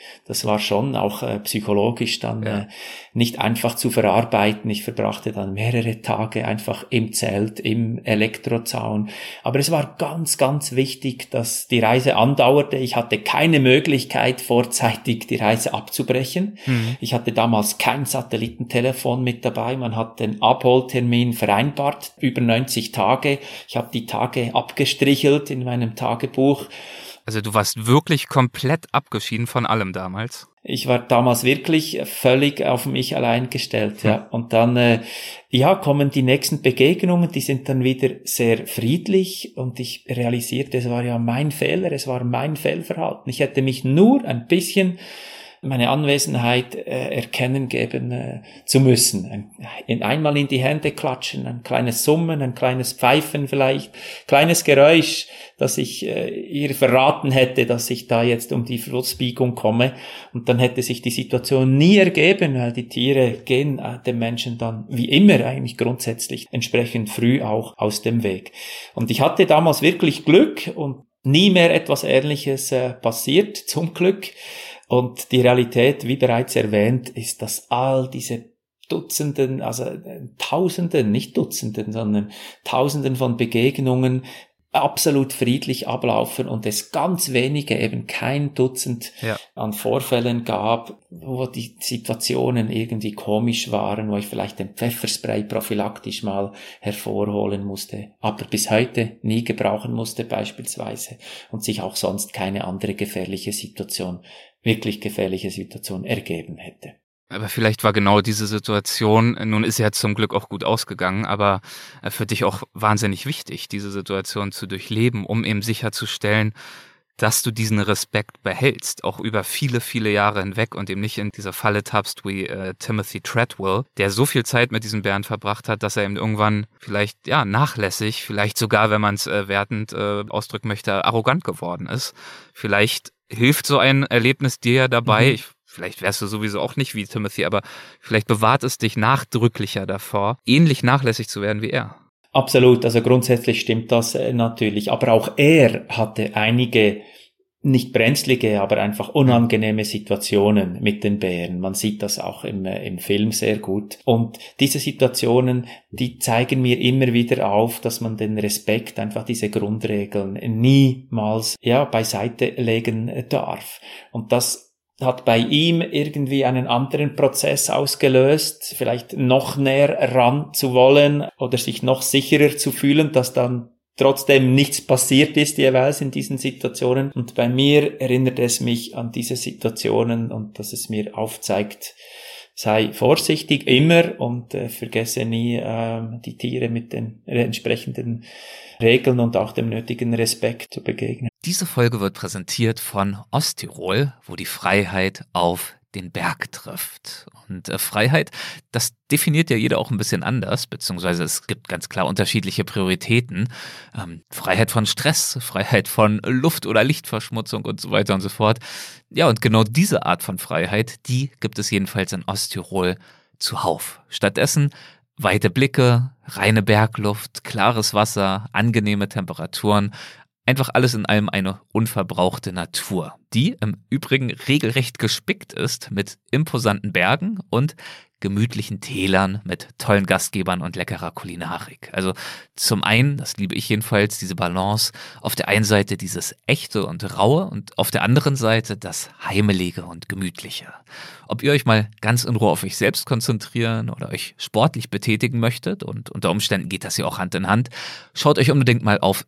Das war schon auch psychologisch dann nicht einfach zu verarbeiten. Ich verbrachte dann mehrere Tage einfach im Zelt, im Elektrozaun. Aber es war ganz, ganz wichtig, dass die Reise andauerte. Ich hatte keine Möglichkeit, vorzeitig die Reise abzubrechen. Ich hatte damals kein Satellitentelefon mit dabei. Man hat den Abholtermin vereinbart, über 90 Tage. Ich habe die Tage abgestrichelt in meinem Tagebuch.
Also du warst wirklich komplett abgeschieden von allem damals?
Ich war damals wirklich völlig auf mich allein gestellt, ja. Und dann, kommen die nächsten Begegnungen, die sind dann wieder sehr friedlich und ich realisierte, es war ja mein Fehler, es war mein Fehlverhalten. Ich hätte mich nur ein bisschen meine Anwesenheit erkennen geben zu müssen. Einmal in die Hände klatschen, ein kleines Summen, ein kleines Pfeifen vielleicht, kleines Geräusch, dass ich ihr verraten hätte, dass ich da jetzt um die Flussbiegung komme. Und dann hätte sich die Situation nie ergeben, weil die Tiere gehen dem Menschen dann wie immer eigentlich grundsätzlich entsprechend früh auch aus dem Weg. Und ich hatte damals wirklich Glück und nie mehr etwas Ähnliches passiert, zum Glück. Und die Realität, wie bereits erwähnt, ist, dass all diese Dutzenden, also Tausenden, nicht Dutzenden, sondern Tausenden von Begegnungen absolut friedlich ablaufen und es ganz wenige, eben kein Dutzend an Vorfällen gab, wo die Situationen irgendwie komisch waren, wo ich vielleicht den Pfefferspray prophylaktisch mal hervorholen musste, aber bis heute nie gebrauchen musste beispielsweise und sich auch sonst keine andere wirklich gefährliche Situation ergeben hätte.
Aber vielleicht war genau diese Situation, nun ist sie ja zum Glück auch gut ausgegangen, aber für dich auch wahnsinnig wichtig, diese Situation zu durchleben, um eben sicherzustellen, dass du diesen Respekt behältst, auch über viele, viele Jahre hinweg und eben nicht in dieser Falle tappst wie Timothy Treadwell, der so viel Zeit mit diesem Bären verbracht hat, dass er eben irgendwann vielleicht nachlässig, vielleicht sogar, wenn man es wertend ausdrücken möchte, arrogant geworden ist. Vielleicht hilft so ein Erlebnis dir ja dabei, vielleicht wärst du sowieso auch nicht wie Timothy, aber vielleicht bewahrt es dich nachdrücklicher davor, ähnlich nachlässig zu werden wie er.
Absolut, also grundsätzlich stimmt das natürlich, aber auch er hatte einige nicht brenzlige, aber einfach unangenehme Situationen mit den Bären. Man sieht das auch im Film sehr gut. Und diese Situationen, die zeigen mir immer wieder auf, dass man den Respekt, einfach diese Grundregeln niemals beiseite legen darf. Und das hat bei ihm irgendwie einen anderen Prozess ausgelöst, vielleicht noch näher ran zu wollen oder sich noch sicherer zu fühlen, dass dann trotzdem nichts passiert ist jeweils in diesen Situationen. Und bei mir erinnert es mich an diese Situationen und dass es mir aufzeigt, sei vorsichtig immer und vergesse nie, die Tiere mit den entsprechenden Regeln und auch dem nötigen Respekt zu begegnen.
Diese Folge wird präsentiert von Osttirol, wo die Freiheit auf den Berg trifft. Und Freiheit, das definiert ja jeder auch ein bisschen anders, beziehungsweise es gibt ganz klar unterschiedliche Prioritäten. Freiheit von Stress, Freiheit von Luft- oder Lichtverschmutzung und so weiter und so fort. Ja, und genau diese Art von Freiheit, die gibt es jedenfalls in Osttirol zuhauf. Stattdessen weite Blicke, reine Bergluft, klares Wasser, angenehme Temperaturen, einfach alles in allem eine unverbrauchte Natur, die im Übrigen regelrecht gespickt ist mit imposanten Bergen und gemütlichen Tälern mit tollen Gastgebern und leckerer Kulinarik. Also zum einen, das liebe ich jedenfalls, diese Balance, auf der einen Seite dieses echte und raue und auf der anderen Seite das heimelige und gemütliche. Ob ihr euch mal ganz in Ruhe auf euch selbst konzentrieren oder euch sportlich betätigen möchtet, und unter Umständen geht das ja auch Hand in Hand, schaut euch unbedingt mal auf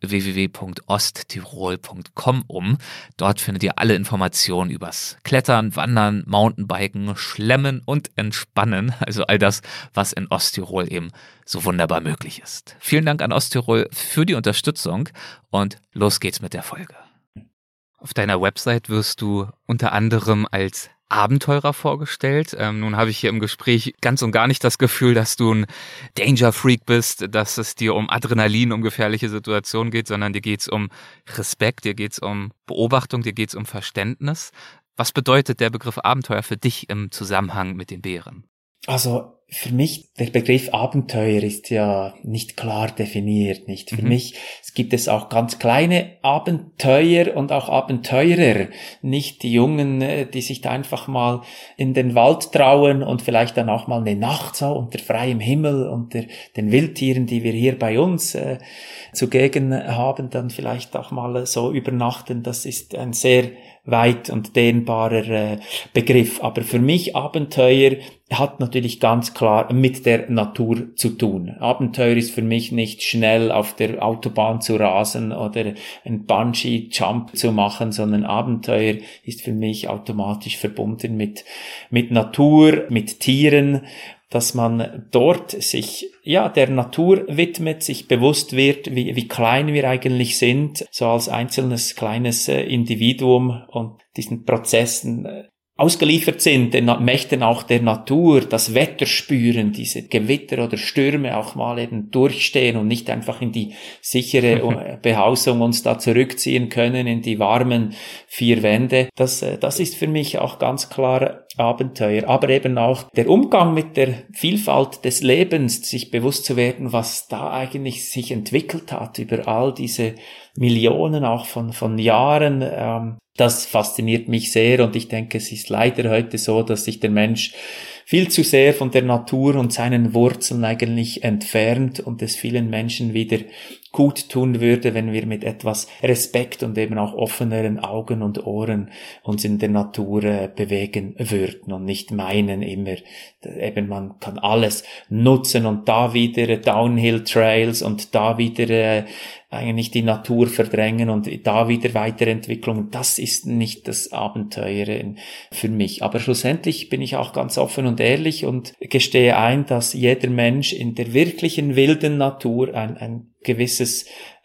www.osttirol.com um. Dort findet ihr alle Informationen übers Klettern, Wandern, Mountainbiken, Schlemmen und Entspannen. Also all das, was in Osttirol eben so wunderbar möglich ist. Vielen Dank an Osttirol für die Unterstützung und los geht's mit der Folge. Auf deiner Website wirst du unter anderem als Abenteurer vorgestellt. Nun habe ich hier im Gespräch ganz und gar nicht das Gefühl, dass du ein Danger-Freak bist, dass es dir um Adrenalin, um gefährliche Situationen geht, sondern dir geht's um Respekt, dir geht's um Beobachtung, dir geht's um Verständnis. Was bedeutet der Begriff Abenteuer für dich im Zusammenhang mit den Bären?
Also für mich, der Begriff Abenteuer ist ja nicht klar definiert, nicht? Für mich gibt es auch ganz kleine Abenteuer und auch Abenteurer, nicht die Jungen, die sich da einfach mal in den Wald trauen und vielleicht dann auch mal eine Nacht so unter freiem Himmel, unter den Wildtieren, die wir hier bei uns zugegen haben, dann vielleicht auch mal so übernachten. Das ist ein sehr weit und dehnbarer Begriff. Aber für mich Abenteuer hat natürlich ganz klar mit der Natur zu tun. Abenteuer ist für mich nicht schnell auf der Autobahn zu rasen oder ein Bungee-Jump zu machen, sondern Abenteuer ist für mich automatisch verbunden mit Natur, mit Tieren, dass man dort sich der Natur widmet, sich bewusst wird, wie klein wir eigentlich sind, so als einzelnes kleines Individuum und diesen Prozessen ausgeliefert sind, den Mächten auch der Natur, das Wetter spüren, diese Gewitter oder Stürme auch mal eben durchstehen und nicht einfach in die sichere Behausung uns da zurückziehen können, in die warmen 4 Wände. Das ist für mich auch ganz klar Abenteuer. Aber eben auch der Umgang mit der Vielfalt des Lebens, sich bewusst zu werden, was da eigentlich sich entwickelt hat über all diese Millionen auch von Jahren. Das fasziniert mich sehr und ich denke, es ist leider heute so, dass sich der Mensch viel zu sehr von der Natur und seinen Wurzeln eigentlich entfernt und es vielen Menschen wieder gut tun würde, wenn wir mit etwas Respekt und eben auch offeneren Augen und Ohren uns in der Natur bewegen würden und nicht meinen immer, eben man kann alles nutzen und da wieder Downhill-Trails und da wieder eigentlich die Natur verdrängen und da wieder Weiterentwicklung. Das ist nicht das Abenteuer für mich. Aber schlussendlich bin ich auch ganz offen und ehrlich und gestehe ein, dass jeder Mensch in der wirklichen wilden Natur ein gewisses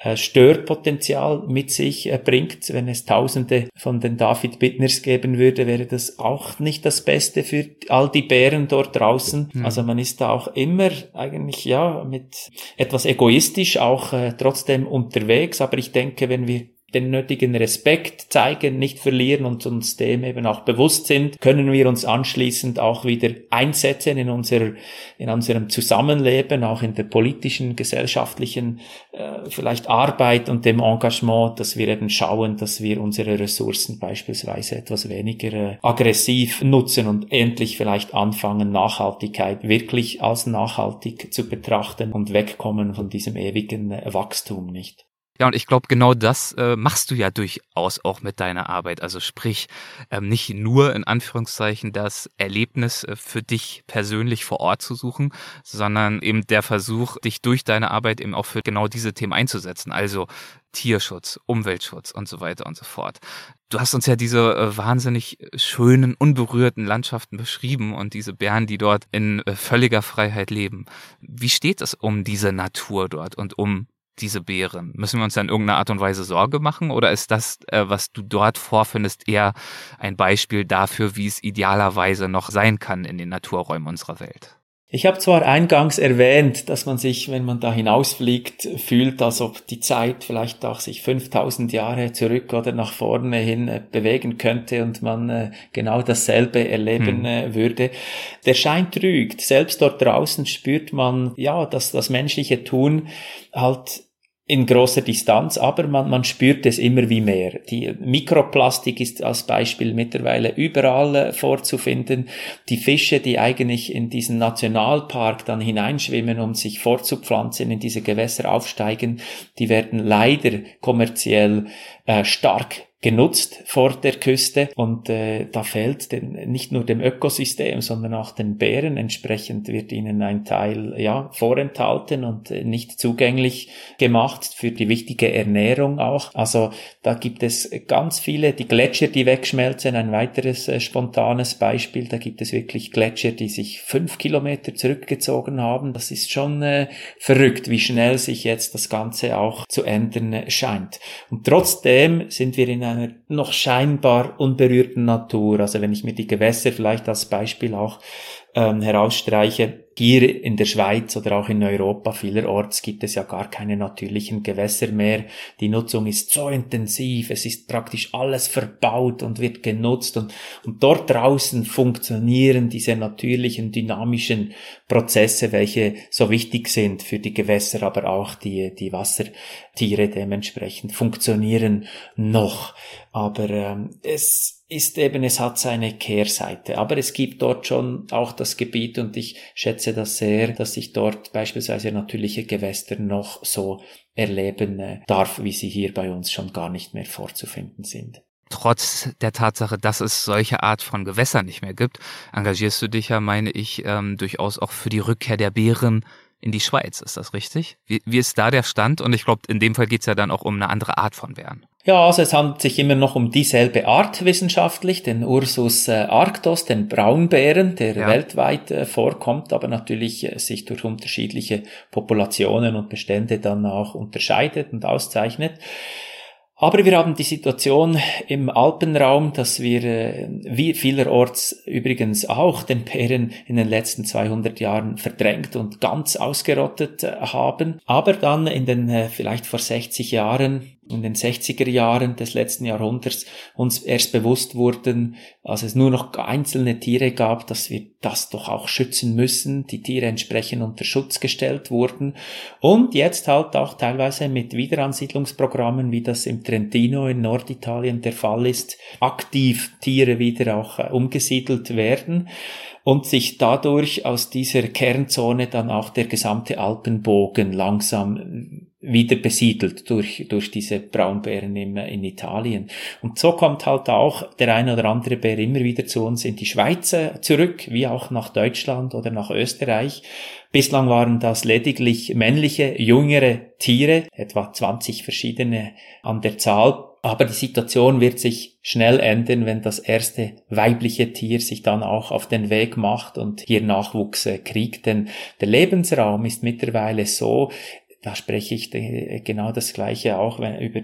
Störpotenzial mit sich bringt. Wenn es Tausende von den David Bittners geben würde, wäre das auch nicht das Beste für all die Bären dort draußen. Also man ist da auch immer eigentlich mit etwas egoistisch auch trotzdem unterwegs. Aber ich denke, wenn wir den nötigen Respekt zeigen, nicht verlieren und uns dem eben auch bewusst sind, können wir uns anschließend auch wieder einsetzen in unserem Zusammenleben, auch in der politischen, gesellschaftlichen vielleicht Arbeit und dem Engagement, dass wir eben schauen, dass wir unsere Ressourcen beispielsweise etwas weniger aggressiv nutzen und endlich vielleicht anfangen, Nachhaltigkeit wirklich als nachhaltig zu betrachten und wegkommen von diesem ewigen Wachstum, nicht?
Ja, und ich glaube, genau das machst du ja durchaus auch mit deiner Arbeit. Also sprich, nicht nur in Anführungszeichen das Erlebnis für dich persönlich vor Ort zu suchen, sondern eben der Versuch, dich durch deine Arbeit eben auch für genau diese Themen einzusetzen. Also Tierschutz, Umweltschutz und so weiter und so fort. Du hast uns ja diese wahnsinnig schönen, unberührten Landschaften beschrieben und diese Bären, die dort in völliger Freiheit leben. Wie steht es um diese Natur dort und um diese Bären? Müssen wir uns da in irgendeiner Art und Weise Sorge machen oder ist das, was du dort vorfindest, eher ein Beispiel dafür, wie es idealerweise noch sein kann in den Naturräumen unserer Welt?
Ich habe zwar eingangs erwähnt, dass man sich, wenn man da hinausfliegt, fühlt, als ob die Zeit vielleicht auch sich 5000 Jahre zurück oder nach vorne hin bewegen könnte und man genau dasselbe erleben würde. Der Schein trügt. Selbst dort draußen spürt man, dass das menschliche Tun halt in großer Distanz, aber man spürt es immer wie mehr. Die Mikroplastik ist als Beispiel mittlerweile überall vorzufinden. Die Fische, die eigentlich in diesen Nationalpark dann hineinschwimmen, um sich fortzupflanzen, in diese Gewässer aufsteigen, die werden leider kommerziell stark genutzt vor der Küste und da fehlt nicht nur dem Ökosystem, sondern auch den Bären. Entsprechend wird ihnen ein Teil vorenthalten und nicht zugänglich gemacht für die wichtige Ernährung auch. Also da gibt es ganz viele, die Gletscher, die wegschmelzen, ein weiteres spontanes Beispiel. Da gibt es wirklich Gletscher, die sich 5 Kilometer zurückgezogen haben. Das ist schon verrückt, wie schnell sich jetzt das Ganze auch zu ändern scheint. Und trotzdem sind wir in einer noch scheinbar unberührten Natur. Also wenn ich mir die Gewässer vielleicht als Beispiel auch herausstreiche. Hier in der Schweiz oder auch in Europa vielerorts gibt es ja gar keine natürlichen Gewässer mehr. Die Nutzung ist so intensiv, es ist praktisch alles verbaut und wird genutzt und dort draußen funktionieren diese natürlichen, dynamischen Prozesse, welche so wichtig sind für die Gewässer, aber auch die Wassertiere dementsprechend funktionieren noch. Aber es hat seine Kehrseite. Aber es gibt dort schon auch das Gebiet und ich schätze das sehr, dass ich dort beispielsweise natürliche Gewässer noch so erleben darf, wie sie hier bei uns schon gar nicht mehr vorzufinden sind.
Trotz der Tatsache, dass es solche Art von Gewässern nicht mehr gibt, engagierst du dich ja, meine ich, durchaus auch für die Rückkehr der Bären in die Schweiz. Ist das richtig? Wie ist da der Stand? Und ich glaube, in dem Fall geht es ja dann auch um eine andere Art von Bären.
Ja, also es handelt sich immer noch um dieselbe Art wissenschaftlich, den Ursus arctos, den Braunbären, der weltweit vorkommt, aber natürlich sich durch unterschiedliche Populationen und Bestände dann auch unterscheidet und auszeichnet. Aber wir haben die Situation im Alpenraum, dass wir, wie vielerorts übrigens auch, den Bären in den letzten 200 Jahren verdrängt und ganz ausgerottet haben. Aber dann in den, vielleicht vor 60 Jahren, in den 60er Jahren des letzten Jahrhunderts uns erst bewusst wurden, als es nur noch einzelne Tiere gab, dass wir das doch auch schützen müssen, die Tiere entsprechend unter Schutz gestellt wurden und jetzt halt auch teilweise mit Wiederansiedlungsprogrammen, wie das im Trentino in Norditalien der Fall ist, aktiv Tiere wieder auch umgesiedelt werden und sich dadurch aus dieser Kernzone dann auch der gesamte Alpenbogen langsam wieder besiedelt durch diese Braunbären in Italien. Und so kommt halt auch der eine oder andere Bär immer wieder zu uns in die Schweiz zurück, wie auch nach Deutschland oder nach Österreich. Bislang waren das lediglich männliche, jüngere Tiere, etwa 20 verschiedene an der Zahl. Aber die Situation wird sich schnell ändern, wenn das erste weibliche Tier sich dann auch auf den Weg macht und hier Nachwuchs kriegt. Denn der Lebensraum ist mittlerweile so, da spreche ich genau das Gleiche auch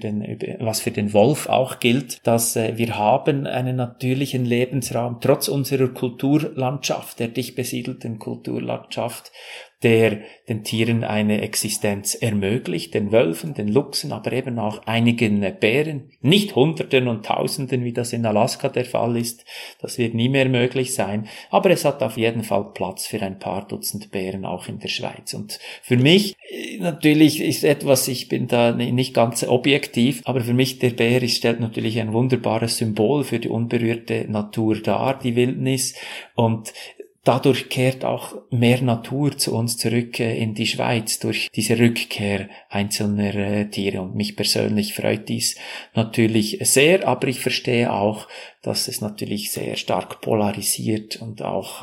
was für den Wolf auch gilt, dass wir haben einen natürlichen Lebensraum, trotz unserer Kulturlandschaft, der dicht besiedelten Kulturlandschaft, der den Tieren eine Existenz ermöglicht, den Wölfen, den Luchsen, aber eben auch einigen Bären, nicht Hunderten und Tausenden, wie das in Alaska der Fall ist, das wird nie mehr möglich sein, aber es hat auf jeden Fall Platz für ein paar Dutzend Bären auch in der Schweiz. Und für mich, natürlich ist etwas, ich bin da nicht ganz objektiv, aber für mich der Bär stellt natürlich ein wunderbares Symbol für die unberührte Natur dar, die Wildnis, und dadurch kehrt auch mehr Natur zu uns zurück in die Schweiz durch diese Rückkehr einzelner Tiere. Und mich persönlich freut dies natürlich sehr, aber ich verstehe auch, dass es natürlich sehr stark polarisiert und auch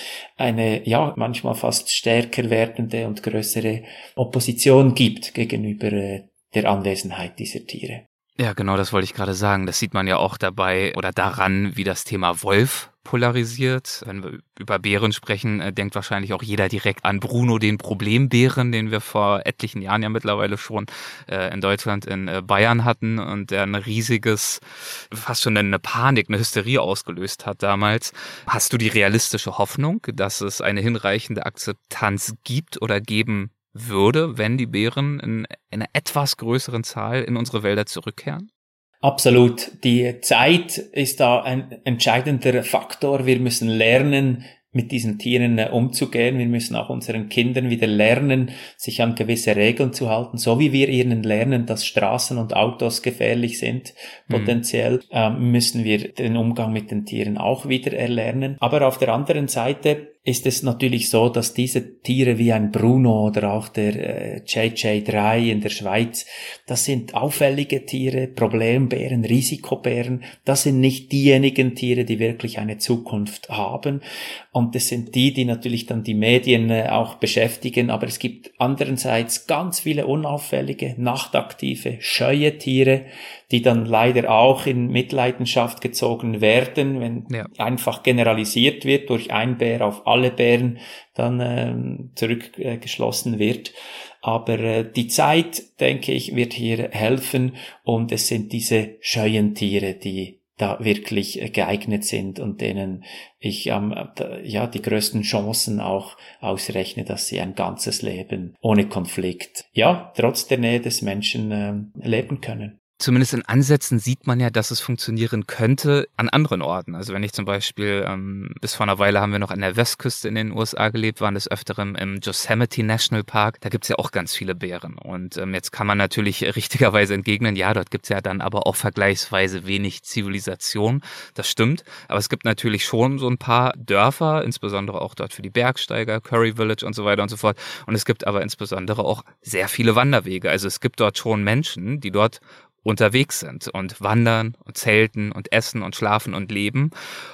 eine manchmal fast stärker werdende und größere Opposition gibt gegenüber der Anwesenheit dieser Tiere.
Ja, genau, das wollte ich gerade sagen. Das sieht man ja auch dabei oder daran, wie das Thema Wolf polarisiert. Wenn wir über Bären sprechen, denkt wahrscheinlich auch jeder direkt an Bruno, den Problembären, den wir vor etlichen Jahren ja mittlerweile schon in Deutschland, in Bayern hatten und der ein riesiges, fast schon eine Panik, eine Hysterie ausgelöst hat damals. Hast du die realistische Hoffnung, dass es eine hinreichende Akzeptanz gibt oder geben würde, wenn die Bären in einer etwas größeren Zahl in unsere Wälder zurückkehren?
Absolut. Die Zeit ist da ein entscheidender Faktor. Wir müssen lernen, mit diesen Tieren umzugehen. Wir müssen auch unseren Kindern wieder lernen, sich an gewisse Regeln zu halten, so wie wir ihnen lernen, dass Straßen und Autos gefährlich sind. Potenziell müssen wir den Umgang mit den Tieren auch wieder erlernen. Aber auf der anderen Seite ist es natürlich so, dass diese Tiere wie ein Bruno oder auch der JJ3 in der Schweiz, das sind auffällige Tiere, Problembären, Risikobären. Das sind nicht diejenigen Tiere, die wirklich eine Zukunft haben. Und das sind die natürlich dann die Medien auch beschäftigen. Aber es gibt andererseits ganz viele unauffällige, nachtaktive, scheue Tiere, die dann leider auch in Mitleidenschaft gezogen werden, wenn einfach generalisiert wird, durch ein Bär auf alle Bären dann zurückgeschlossen wird. Aber die Zeit, denke ich, wird hier helfen, und es sind diese scheuen Tiere, die da wirklich geeignet sind und denen ich die größten Chancen auch ausrechne, dass sie ein ganzes Leben ohne Konflikt, trotz der Nähe des Menschen leben können.
Zumindest in Ansätzen sieht man ja, dass es funktionieren könnte an anderen Orten. Also wenn ich zum Beispiel, bis vor einer Weile haben wir noch an der Westküste in den USA gelebt, waren des Öfteren im Yosemite National Park. Da gibt's ja auch ganz viele Bären. Und jetzt kann man natürlich richtigerweise entgegnen, ja, dort gibt's ja dann aber auch vergleichsweise wenig Zivilisation. Das stimmt. Aber es gibt natürlich schon so ein paar Dörfer, insbesondere auch dort für die Bergsteiger, Curry Village und so weiter und so fort. Und es gibt aber insbesondere auch sehr viele Wanderwege. Also es gibt dort schon Menschen, die dort unterwegs sind und wandern und zelten und essen und schlafen und leben.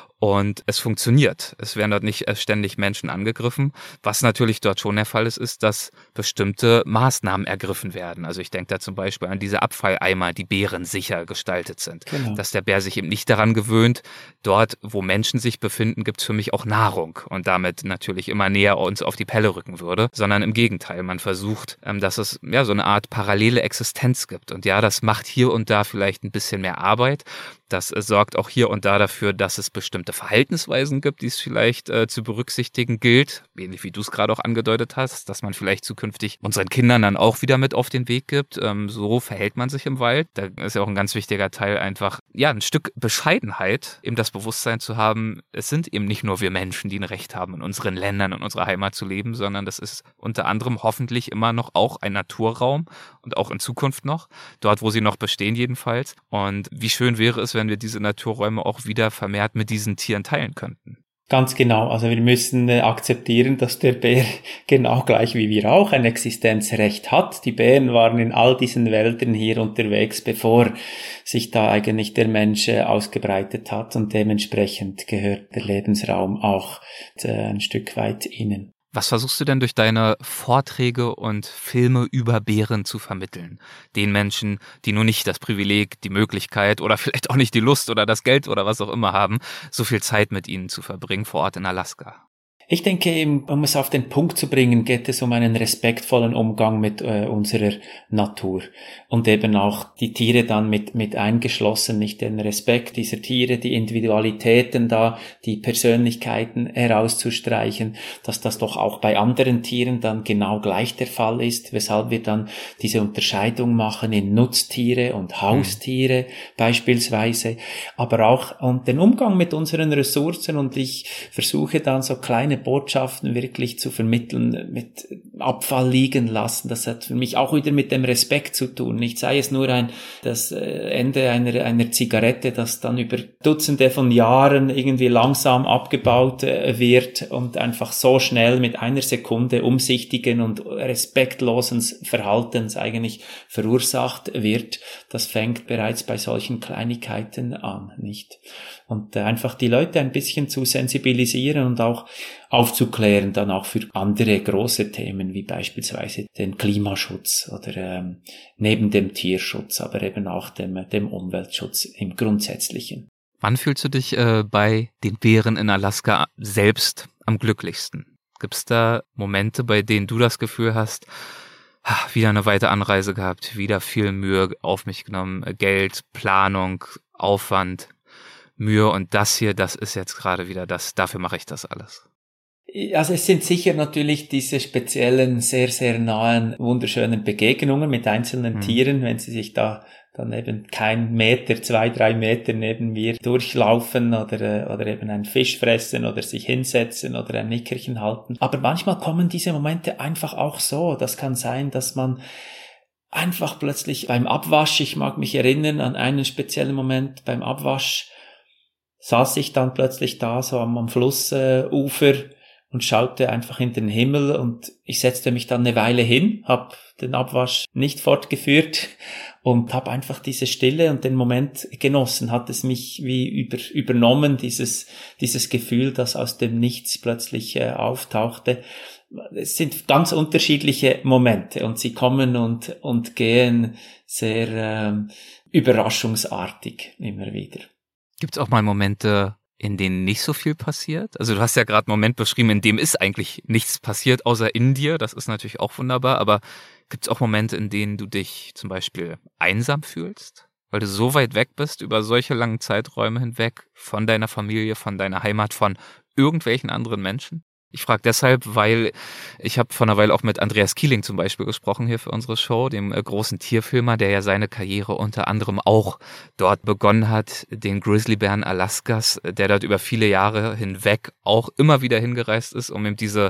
Und es funktioniert. Es werden dort nicht ständig Menschen angegriffen. Was natürlich dort schon der Fall ist, dass bestimmte Maßnahmen ergriffen werden. Also ich denke da zum Beispiel an diese Abfalleimer, die bärensicher gestaltet sind.
Genau.
Dass der Bär sich eben nicht daran gewöhnt, dort, wo Menschen sich befinden, gibt es für mich auch Nahrung und damit natürlich immer näher uns auf die Pelle rücken würde, sondern im Gegenteil. Man versucht, dass es so eine Art parallele Existenz gibt. Und ja, das macht hier und da vielleicht ein bisschen mehr Arbeit. Das sorgt auch hier und da dafür, dass es bestimmte Verhaltensweisen gibt, die es vielleicht zu berücksichtigen gilt, ähnlich wie du es gerade auch angedeutet hast, dass man vielleicht zukünftig unseren Kindern dann auch wieder mit auf den Weg gibt. So verhält man sich im Wald. Da ist ja auch ein ganz wichtiger Teil einfach, ein Stück Bescheidenheit, eben das Bewusstsein zu haben, es sind eben nicht nur wir Menschen, die ein Recht haben, in unseren Ländern, in unserer Heimat zu leben, sondern das ist unter anderem hoffentlich immer noch auch ein Naturraum und auch in Zukunft noch, dort, wo sie noch bestehen jedenfalls. Und wie schön wäre es, wenn wir diese Naturräume auch wieder vermehrt mit diesen Tieren teilen könnten.
Ganz genau. Also wir müssen akzeptieren, dass der Bär genau gleich wie wir auch ein Existenzrecht hat. Die Bären waren in all diesen Wäldern hier unterwegs, bevor sich da eigentlich der Mensch ausgebreitet hat, und dementsprechend gehört der Lebensraum auch ein Stück weit ihnen.
Was versuchst du denn durch deine Vorträge und Filme über Bären zu vermitteln? Den Menschen, die nur nicht das Privileg, die Möglichkeit oder vielleicht auch nicht die Lust oder das Geld oder was auch immer haben, so viel Zeit mit ihnen zu verbringen vor Ort in Alaska.
Ich denke eben, um es auf den Punkt zu bringen, geht es um einen respektvollen Umgang mit unserer Natur und eben auch die Tiere dann mit eingeschlossen, nicht den Respekt dieser Tiere, die Individualitäten da, die Persönlichkeiten herauszustreichen, dass das doch auch bei anderen Tieren dann genau gleich der Fall ist, weshalb wir dann diese Unterscheidung machen in Nutztiere und Haustiere beispielsweise, aber auch und den Umgang mit unseren Ressourcen, und ich versuche dann so kleine Botschaften wirklich zu vermitteln, mit Abfall liegen lassen. Das hat für mich auch wieder mit dem Respekt zu tun. Nicht sei es nur das Ende einer Zigarette, das dann über Dutzende von Jahren irgendwie langsam abgebaut wird und einfach so schnell mit einer Sekunde umsichtigen und respektlosen Verhaltens eigentlich verursacht wird. Das fängt bereits bei solchen Kleinigkeiten an, nicht? Und einfach die Leute ein bisschen zu sensibilisieren und auch aufzuklären, dann auch für andere große Themen, wie beispielsweise den Klimaschutz oder neben dem Tierschutz, aber eben auch dem Umweltschutz im Grundsätzlichen.
Wann fühlst du dich bei den Bären in Alaska selbst am glücklichsten? Gibt es da Momente, bei denen du das Gefühl hast, wieder eine weite Anreise gehabt, wieder viel Mühe auf mich genommen, Geld, Planung, Aufwand, Mühe, und das hier, das ist jetzt gerade wieder das, dafür mache ich das alles?
Also es sind sicher natürlich diese speziellen, sehr, sehr nahen, wunderschönen Begegnungen mit einzelnen Tieren, wenn sie sich da dann eben kein Meter, 2-3 Meter neben mir durchlaufen oder eben einen Fisch fressen oder sich hinsetzen oder ein Nickerchen halten. Aber manchmal kommen diese Momente einfach auch so. Das kann sein, dass man einfach plötzlich beim Abwasch, ich mag mich erinnern an einen speziellen Moment beim Abwasch, saß ich dann plötzlich da so am Flussufer und schaute einfach in den Himmel, und ich setzte mich dann eine Weile hin, habe den Abwasch nicht fortgeführt und habe einfach diese Stille und den Moment genossen. Hat es mich wie übernommen, dieses Gefühl, das aus dem Nichts plötzlich auftauchte. Es sind ganz unterschiedliche Momente und sie kommen und gehen sehr überraschungsartig immer wieder. Gibt es auch mal Momente, in denen nicht so viel passiert? Also du hast ja gerade einen Moment beschrieben, in dem ist eigentlich nichts passiert, außer in dir. Das ist natürlich auch wunderbar. Aber gibt es auch Momente, in denen du dich zum Beispiel einsam fühlst?
weil du so weit weg bist über solche langen Zeiträume hinweg von deiner Familie, von deiner Heimat, von irgendwelchen anderen Menschen? Ich frage deshalb, weil ich habe vor einer Weile auch mit Andreas Kieling zum Beispiel gesprochen hier für unsere Show, dem großen Tierfilmer, der ja seine Karriere unter anderem auch dort begonnen hat, den Grizzlybären Alaskas, der dort über viele Jahre hinweg auch immer wieder hingereist ist, um ihm diese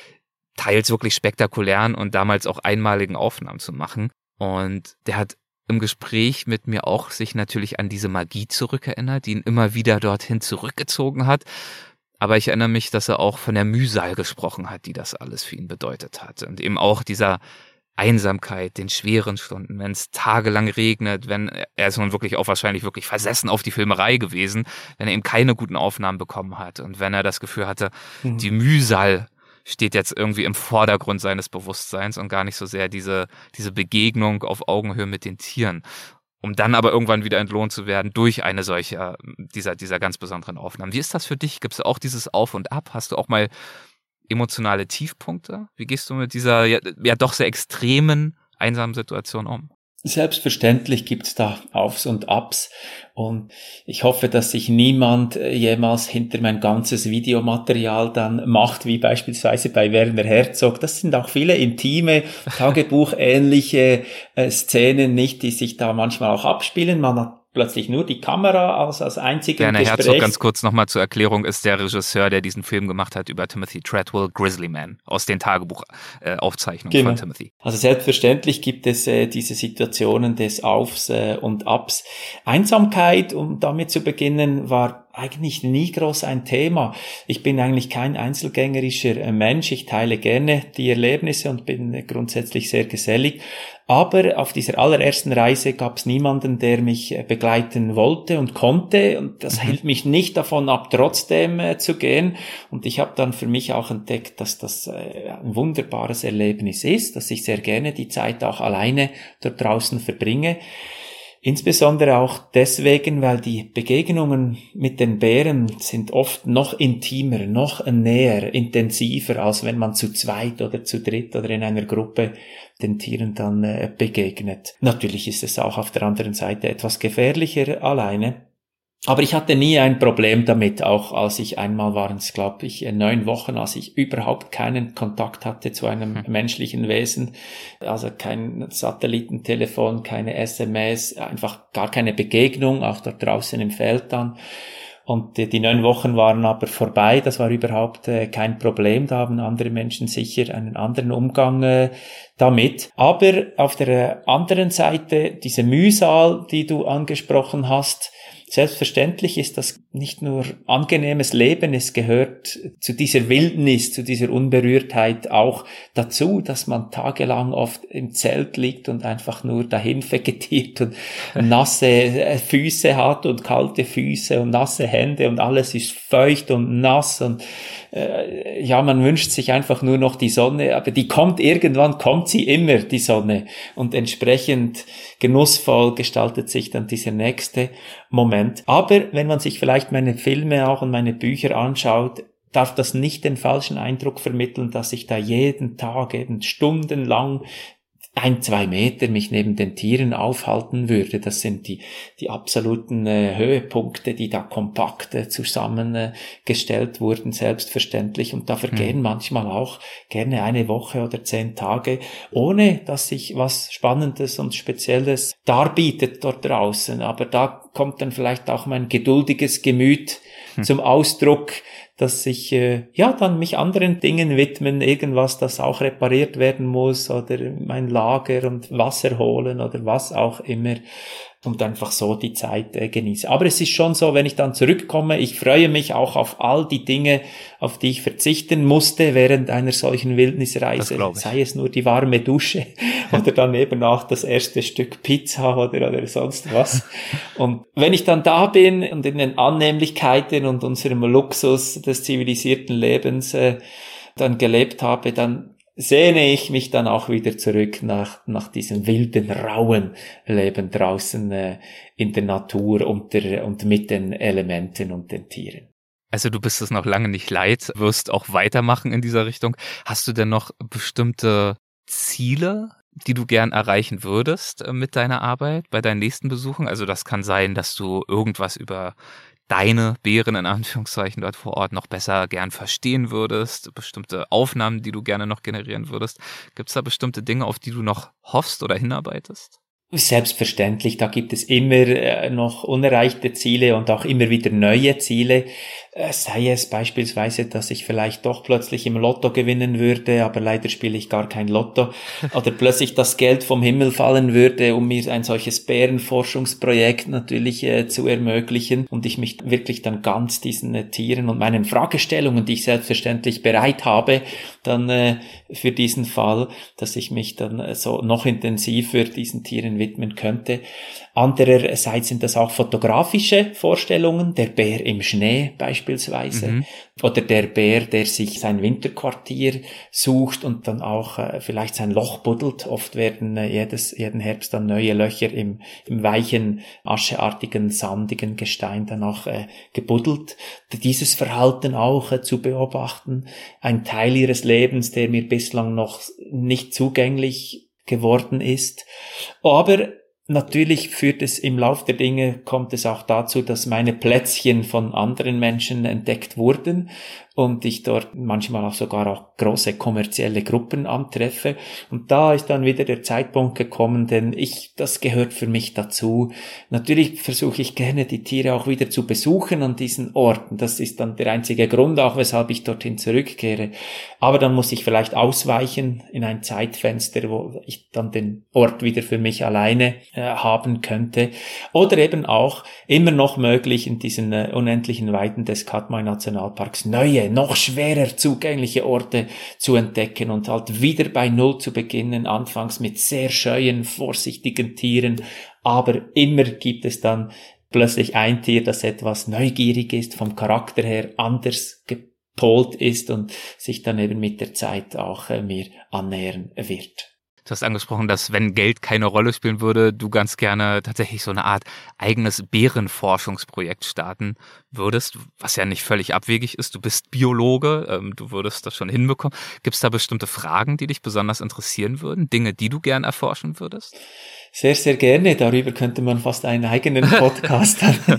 teils wirklich spektakulären und damals auch einmaligen Aufnahmen zu machen. Und der hat im Gespräch mit mir auch sich natürlich an diese Magie zurückerinnert, die ihn immer wieder dorthin zurückgezogen hat. Aber ich erinnere mich, dass er auch von der Mühsal gesprochen hat, die das alles für ihn bedeutet hat. Und eben auch dieser Einsamkeit, den schweren Stunden, wenn es tagelang regnet, wenn er ist nun wirklich auch wahrscheinlich wirklich versessen auf die Filmerei gewesen, wenn er eben keine guten Aufnahmen bekommen hat und wenn er das Gefühl hatte, die Mühsal steht jetzt irgendwie im Vordergrund seines Bewusstseins und gar nicht so sehr diese Begegnung auf Augenhöhe mit den Tieren. Um dann aber irgendwann wieder entlohnt zu werden durch eine solche, dieser ganz besonderen Aufnahmen. Wie ist das für dich? Gibt es auch dieses Auf und Ab? Hast du auch mal emotionale Tiefpunkte? Wie gehst du mit dieser ja doch sehr extremen, einsamen Situation um?
Selbstverständlich gibt's da Aufs und Abs und ich hoffe, dass sich niemand jemals hinter mein ganzes Videomaterial dann macht, wie beispielsweise bei Werner Herzog. Das sind auch viele intime, tagebuchähnliche Szenen, nicht, die sich da manchmal auch abspielen. Man hat plötzlich nur die Kamera als einzigen
Werner
Gesprächs...
Herzog, ganz kurz nochmal zur Erklärung, ist der Regisseur, der diesen Film gemacht hat über Timothy Treadwell, Grizzlyman, aus den Tagebuchaufzeichnungen von Timothy.
Also selbstverständlich gibt es diese Situationen des Aufs und Abs. Einsamkeit, um damit zu beginnen, war eigentlich nie groß ein Thema. Ich bin eigentlich kein einzelgängerischer Mensch. Ich teile gerne die Erlebnisse und bin grundsätzlich sehr gesellig. Aber auf dieser allerersten Reise gab es niemanden, der mich begleiten wollte und konnte. Und das hielt mich nicht davon ab, trotzdem zu gehen. Und ich habe dann für mich auch entdeckt, dass das ein wunderbares Erlebnis ist, dass ich sehr gerne die Zeit auch alleine dort draußen verbringe. Insbesondere auch deswegen, weil die Begegnungen mit den Bären sind oft noch intimer, noch näher, intensiver, als wenn man zu zweit oder zu dritt oder in einer Gruppe den Tieren dann begegnet. Natürlich ist es auch auf der anderen Seite etwas gefährlicher alleine. Aber ich hatte nie ein Problem damit, auch als ich einmal waren es, glaube ich, 9 Wochen, als ich überhaupt keinen Kontakt hatte zu einem menschlichen Wesen, also kein Satellitentelefon, keine SMS, einfach gar keine Begegnung, auch dort draußen im Feld dann. Und die 9 Wochen waren aber vorbei, das war überhaupt kein Problem, da haben andere Menschen sicher einen anderen Umgang damit. Aber auf der anderen Seite, diese Mühsal, die du angesprochen hast, selbstverständlich ist das nicht nur angenehmes Leben, es gehört zu dieser Wildnis, zu dieser Unberührtheit auch dazu, dass man tagelang oft im Zelt liegt und einfach nur dahin vegetiert und nasse Füße hat und kalte Füße und nasse Hände und alles ist feucht und nass und ja, man wünscht sich einfach nur noch die Sonne, aber irgendwann kommt sie immer, die Sonne, und entsprechend genussvoll gestaltet sich dann dieser nächste Moment. Aber wenn man sich vielleicht meine Filme auch und meine Bücher anschaut, darf das nicht den falschen Eindruck vermitteln, dass ich da jeden Tag, eben stundenlang 1-2 Meter mich neben den Tieren aufhalten würde. Das sind die absoluten Höhepunkte, die da kompakt zusammengestellt wurden, selbstverständlich. Und da vergehen manchmal auch gerne 1 Woche oder 10 Tage, ohne dass sich was Spannendes und Spezielles darbietet dort draußen. Aber da kommt dann vielleicht auch mein geduldiges Gemüt zum Ausdruck, dass ich dann mich anderen Dingen widmen, irgendwas, das auch repariert werden muss oder mein Lager und Wasser holen oder was auch immer und einfach so die Zeit genieße. Aber es ist schon so, wenn ich dann zurückkomme, ich freue mich auch auf all die Dinge, auf die ich verzichten musste während einer solchen Wildnisreise, sei es nur die warme Dusche oder dann eben auch das erste Stück Pizza oder sonst was. Und wenn ich dann da bin und in den Annehmlichkeiten und unserem Luxus des zivilisierten Lebens dann gelebt habe, dann sehne ich mich dann auch wieder zurück nach diesem wilden, rauen Leben draußen in der Natur und mit den Elementen und den Tieren.
Also du bist es noch lange nicht leid, wirst auch weitermachen in dieser Richtung. Hast du denn noch bestimmte Ziele, die du gern erreichen würdest mit deiner Arbeit bei deinen nächsten Besuchen? Also das kann sein, dass du irgendwas über deine Bären in Anführungszeichen dort vor Ort noch besser gern verstehen würdest, bestimmte Aufnahmen, die du gerne noch generieren würdest. Gibt es da bestimmte Dinge, auf die du noch hoffst oder hinarbeitest?
Selbstverständlich, da gibt es immer noch unerreichte Ziele und auch immer wieder neue Ziele. Sei es beispielsweise, dass ich vielleicht doch plötzlich im Lotto gewinnen würde, aber leider spiele ich gar kein Lotto. Oder plötzlich das Geld vom Himmel fallen würde, um mir ein solches Bärenforschungsprojekt natürlich zu ermöglichen und ich mich wirklich dann ganz diesen Tieren und meinen Fragestellungen, die ich selbstverständlich bereit habe, dann für diesen Fall, dass ich mich dann so noch intensiver diesen Tieren widmen könnte. Andererseits sind das auch fotografische Vorstellungen, der Bär im Schnee beispielsweise, oder der Bär, der sich sein Winterquartier sucht und dann auch vielleicht sein Loch buddelt. Oft werden jeden Herbst dann neue Löcher im weichen, ascheartigen, sandigen Gestein dann auch gebuddelt. Dieses Verhalten auch zu beobachten, ein Teil ihres Lebens, der mir bislang noch nicht zugänglich geworden ist. Aber natürlich führt es im Lauf der Dinge, kommt es auch dazu, dass meine Plätzchen von anderen Menschen entdeckt wurden und ich dort manchmal auch sogar auch große kommerzielle Gruppen antreffe. Und da ist dann wieder der Zeitpunkt gekommen, denn das gehört für mich dazu. Natürlich versuche ich gerne, die Tiere auch wieder zu besuchen an diesen Orten. Das ist dann der einzige Grund auch, weshalb ich dorthin zurückkehre. Aber dann muss ich vielleicht ausweichen in ein Zeitfenster, wo ich dann den Ort wieder für mich alleine haben könnte. Oder eben auch immer noch möglich in diesen unendlichen Weiten des Katmai Nationalparks neue, noch schwerer zugängliche Orte zu entdecken und halt wieder bei Null zu beginnen, anfangs mit sehr scheuen, vorsichtigen Tieren, aber immer gibt es dann plötzlich ein Tier, das etwas neugierig ist, vom Charakter her anders gepolt ist und sich dann eben mit der Zeit auch mir annähern wird.
Du hast angesprochen, dass wenn Geld keine Rolle spielen würde, du ganz gerne tatsächlich so eine Art eigenes Bärenforschungsprojekt starten würdest, was ja nicht völlig abwegig ist. Du bist Biologe, du würdest das schon hinbekommen. Gibt es da bestimmte Fragen, die dich besonders interessieren würden? Dinge, die du gern erforschen würdest?
Sehr, sehr gerne. Darüber könnte man fast einen eigenen Podcast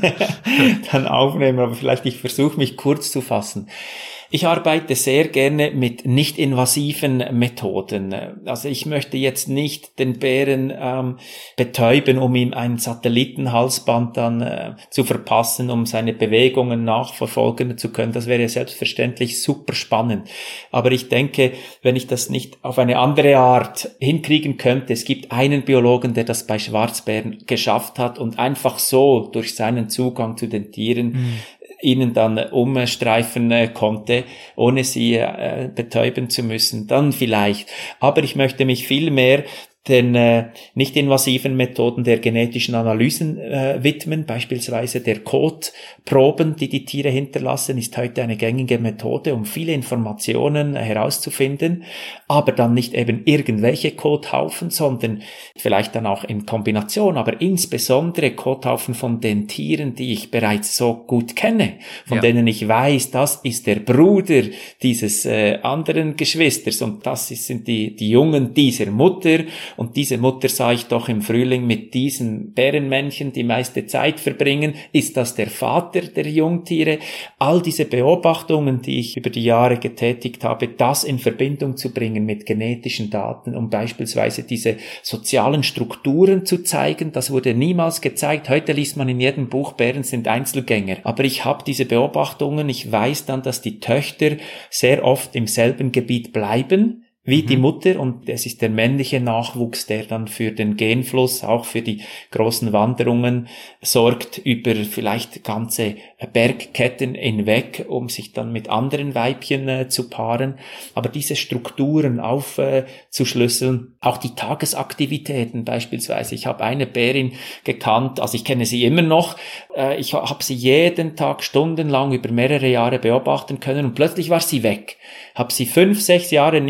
dann aufnehmen, aber vielleicht ich versuche mich kurz zu fassen. Ich arbeite sehr gerne mit nicht-invasiven Methoden. Also ich möchte jetzt nicht den Bären betäuben, um ihm ein Satellitenhalsband dann zu verpassen, um seine Bewegungen nachverfolgen zu können. Das wäre selbstverständlich super spannend. Aber ich denke, wenn ich das nicht auf eine andere Art hinkriegen könnte, es gibt einen Biologen, der das bei Schwarzbären geschafft hat und einfach so durch seinen Zugang zu den Tieren ihnen dann umstreifen konnte, ohne sie betäuben zu müssen, dann vielleicht. Aber ich möchte mich viel mehr den nicht-invasiven Methoden der genetischen Analysen widmen. Beispielsweise der Kotproben, die die Tiere hinterlassen, ist heute eine gängige Methode, um viele Informationen herauszufinden, aber dann nicht eben irgendwelche Kothaufen, sondern vielleicht dann auch in Kombination, aber insbesondere Kothaufen von den Tieren, die ich bereits so gut kenne, von denen ich weiß, das ist der Bruder dieses anderen Geschwisters und das sind die Jungen dieser Mutter. Und diese Mutter sah ich doch im Frühling mit diesen Bärenmännchen die meiste Zeit verbringen. Ist das der Vater der Jungtiere? All diese Beobachtungen, die ich über die Jahre getätigt habe, das in Verbindung zu bringen mit genetischen Daten, um beispielsweise diese sozialen Strukturen zu zeigen, das wurde niemals gezeigt. Heute liest man in jedem Buch, Bären sind Einzelgänger. Aber ich habe diese Beobachtungen, ich weiß dann, dass die Töchter sehr oft im selben Gebiet bleiben, wie die Mutter, und es ist der männliche Nachwuchs, der dann für den Genfluss, auch für die großen Wanderungen sorgt, über vielleicht ganze Bergketten hinweg, um sich dann mit anderen Weibchen zu paaren. Aber diese Strukturen aufzuschlüsseln, auch die Tagesaktivitäten beispielsweise. Ich habe eine Bärin gekannt, also ich kenne sie immer noch, ich habe sie jeden Tag stundenlang über mehrere Jahre beobachten können und plötzlich war sie weg. Habe sie 5, 6 Jahre nicht mehr gesehen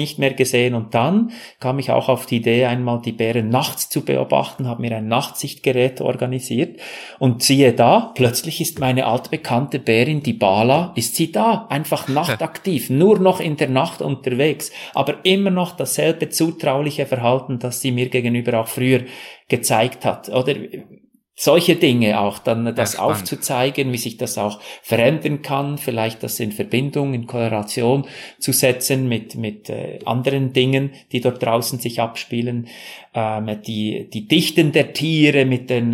gesehen. Und dann kam ich auch auf die Idee, einmal die Bären nachts zu beobachten, habe mir ein Nachtsichtgerät organisiert und siehe da, plötzlich ist meine altbekannte Bärin, die Bala, ist sie da, einfach nachtaktiv, nur noch in der Nacht unterwegs, aber immer noch dasselbe zutrauliche Verhalten, das sie mir gegenüber auch früher gezeigt hat, oder solche Dinge auch, dann das aufzuzeigen, wie sich das auch verändern kann, vielleicht das in Verbindung, in Korrelation zu setzen mit anderen Dingen, die dort draußen sich abspielen, die Dichten der Tiere mit den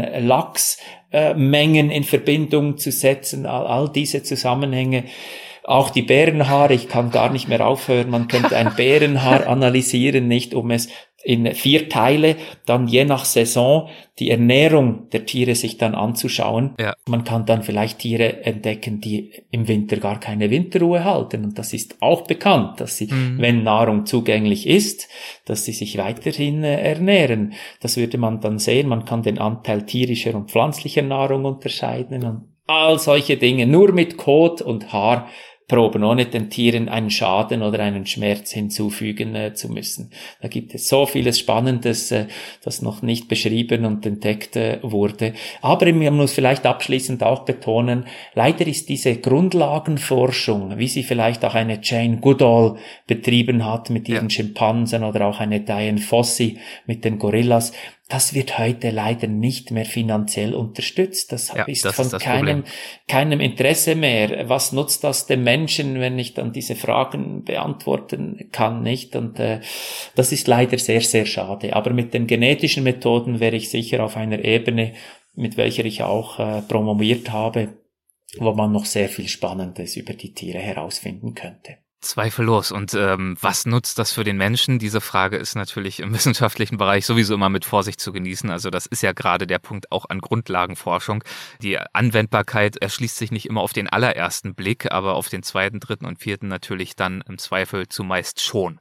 Lachsmengen in Verbindung zu setzen, all diese Zusammenhänge. Auch die Bärenhaare, ich kann gar nicht mehr aufhören, man könnte ein Bärenhaar analysieren, nicht um es in 4 Teile, dann je nach Saison die Ernährung der Tiere sich dann anzuschauen. Ja. Man kann dann vielleicht Tiere entdecken, die im Winter gar keine Winterruhe halten. Und das ist auch bekannt, dass sie, wenn Nahrung zugänglich ist, dass sie sich weiterhin ernähren. Das würde man dann sehen. Man kann den Anteil tierischer und pflanzlicher Nahrung unterscheiden und all solche Dinge. Nur mit Kot und Haarproben, ohne den Tieren einen Schaden oder einen Schmerz hinzufügen zu müssen. Da gibt es so vieles Spannendes, das noch nicht beschrieben und entdeckt wurde. Aber man muss vielleicht abschließend auch betonen, leider ist diese Grundlagenforschung, wie sie vielleicht auch eine Jane Goodall betrieben hat mit ihren Schimpansen oder auch eine Dian Fossey mit den Gorillas, das wird heute leider nicht mehr finanziell unterstützt. Das ist von keinem Interesse mehr. Was nutzt das dem Menschen, wenn ich dann diese Fragen beantworten kann, nicht? Und das ist leider sehr, sehr schade. Aber mit den genetischen Methoden wäre ich sicher auf einer Ebene, mit welcher ich auch promoviert habe, wo man noch sehr viel Spannendes über die Tiere herausfinden könnte.
Zweifellos. Und was nutzt das für den Menschen? Diese Frage ist natürlich im wissenschaftlichen Bereich sowieso immer mit Vorsicht zu genießen. Also das ist ja gerade der Punkt auch an Grundlagenforschung. Die Anwendbarkeit erschließt sich nicht immer auf den allerersten Blick, aber auf den zweiten, dritten und vierten natürlich dann im Zweifel zumeist schon.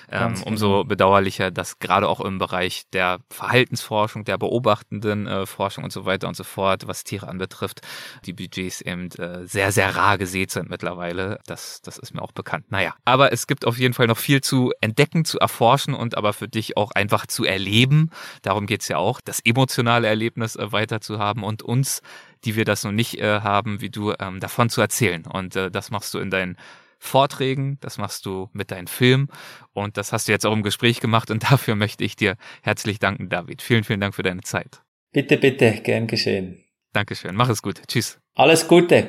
Umso bedauerlicher, dass gerade auch im Bereich der Verhaltensforschung, der beobachtenden Forschung und so weiter und so fort, was Tiere anbetrifft, die Budgets eben sehr, sehr rar gesät sind mittlerweile. Das ist mir auch bekannt. Naja, aber es gibt auf jeden Fall noch viel zu entdecken, zu erforschen und aber für dich auch einfach zu erleben. Darum geht's ja auch, das emotionale Erlebnis weiter zu haben und uns, die wir das noch nicht haben, wie du, davon zu erzählen. Und das machst du in deinen Vorträgen, das machst du mit deinen Filmen und das hast du jetzt auch im Gespräch gemacht und dafür möchte ich dir herzlich danken, David. Vielen, vielen Dank für deine Zeit.
Bitte, bitte, gern geschehen.
Dankeschön, mach es gut. Tschüss.
Alles Gute.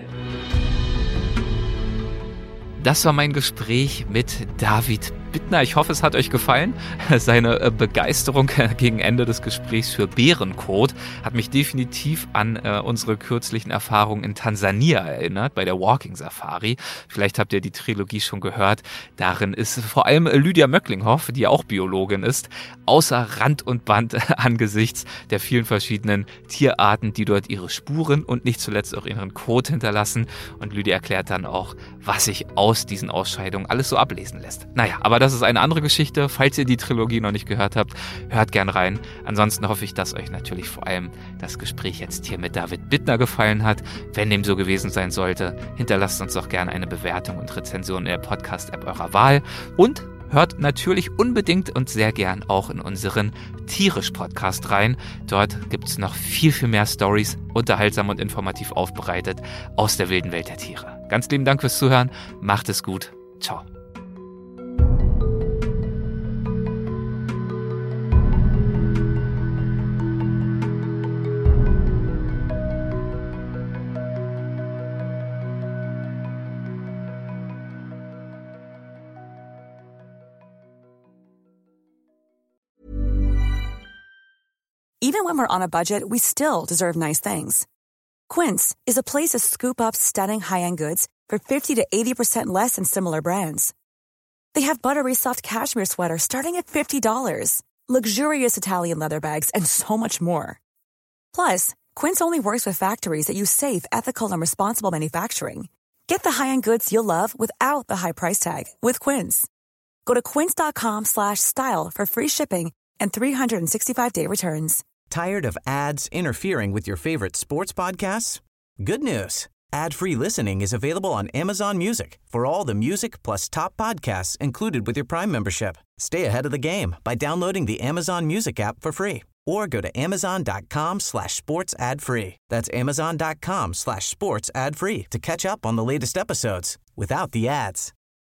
Das war mein Gespräch mit David Bittner. Ich hoffe, es hat euch gefallen. Seine Begeisterung gegen Ende des Gesprächs für Bärenkot hat mich definitiv an unsere kürzlichen Erfahrungen in Tansania erinnert, bei der Walking Safari. Vielleicht habt ihr die Trilogie schon gehört. Darin ist vor allem Lydia Möcklinghoff, die auch Biologin ist, außer Rand und Band angesichts der vielen verschiedenen Tierarten, die dort ihre Spuren und nicht zuletzt auch ihren Kot hinterlassen. Und Lydia erklärt dann auch, was sich aus diesen Ausscheidungen alles so ablesen lässt. Naja, aber das ist eine andere Geschichte. Falls ihr die Trilogie noch nicht gehört habt, hört gern rein. Ansonsten hoffe ich, dass euch natürlich vor allem das Gespräch jetzt hier mit David Bittner gefallen hat. Wenn dem so gewesen sein sollte, hinterlasst uns doch gerne eine Bewertung und Rezension in der Podcast-App eurer Wahl. Und hört natürlich unbedingt und sehr gern auch in unseren Tierisch-Podcast rein. Dort gibt es noch viel, viel mehr Stories, unterhaltsam und informativ aufbereitet aus der wilden Welt der Tiere. Ganz lieben Dank fürs Zuhören. Macht es gut. Ciao.
Even when we're on a budget, we still deserve nice things. Quince is a place to scoop up stunning high-end goods for 50 to 80% less than similar brands. They have buttery soft cashmere sweaters starting at $50, luxurious Italian leather bags, and so much more. Plus, Quince only works with factories that use safe, ethical, and responsible manufacturing. Get the high-end goods you'll love without the high price tag with Quince. Go to quince.com/style for free shipping and 365-day returns.
Tired of ads interfering with your favorite sports podcasts? Good news. Ad-free listening is available on Amazon Music for all the music plus top podcasts included with your Prime membership. Stay ahead of the game by downloading the Amazon Music app for free or go to amazon.com/sports ad free. That's amazon.com/sports ad free to catch up on the latest episodes without the ads.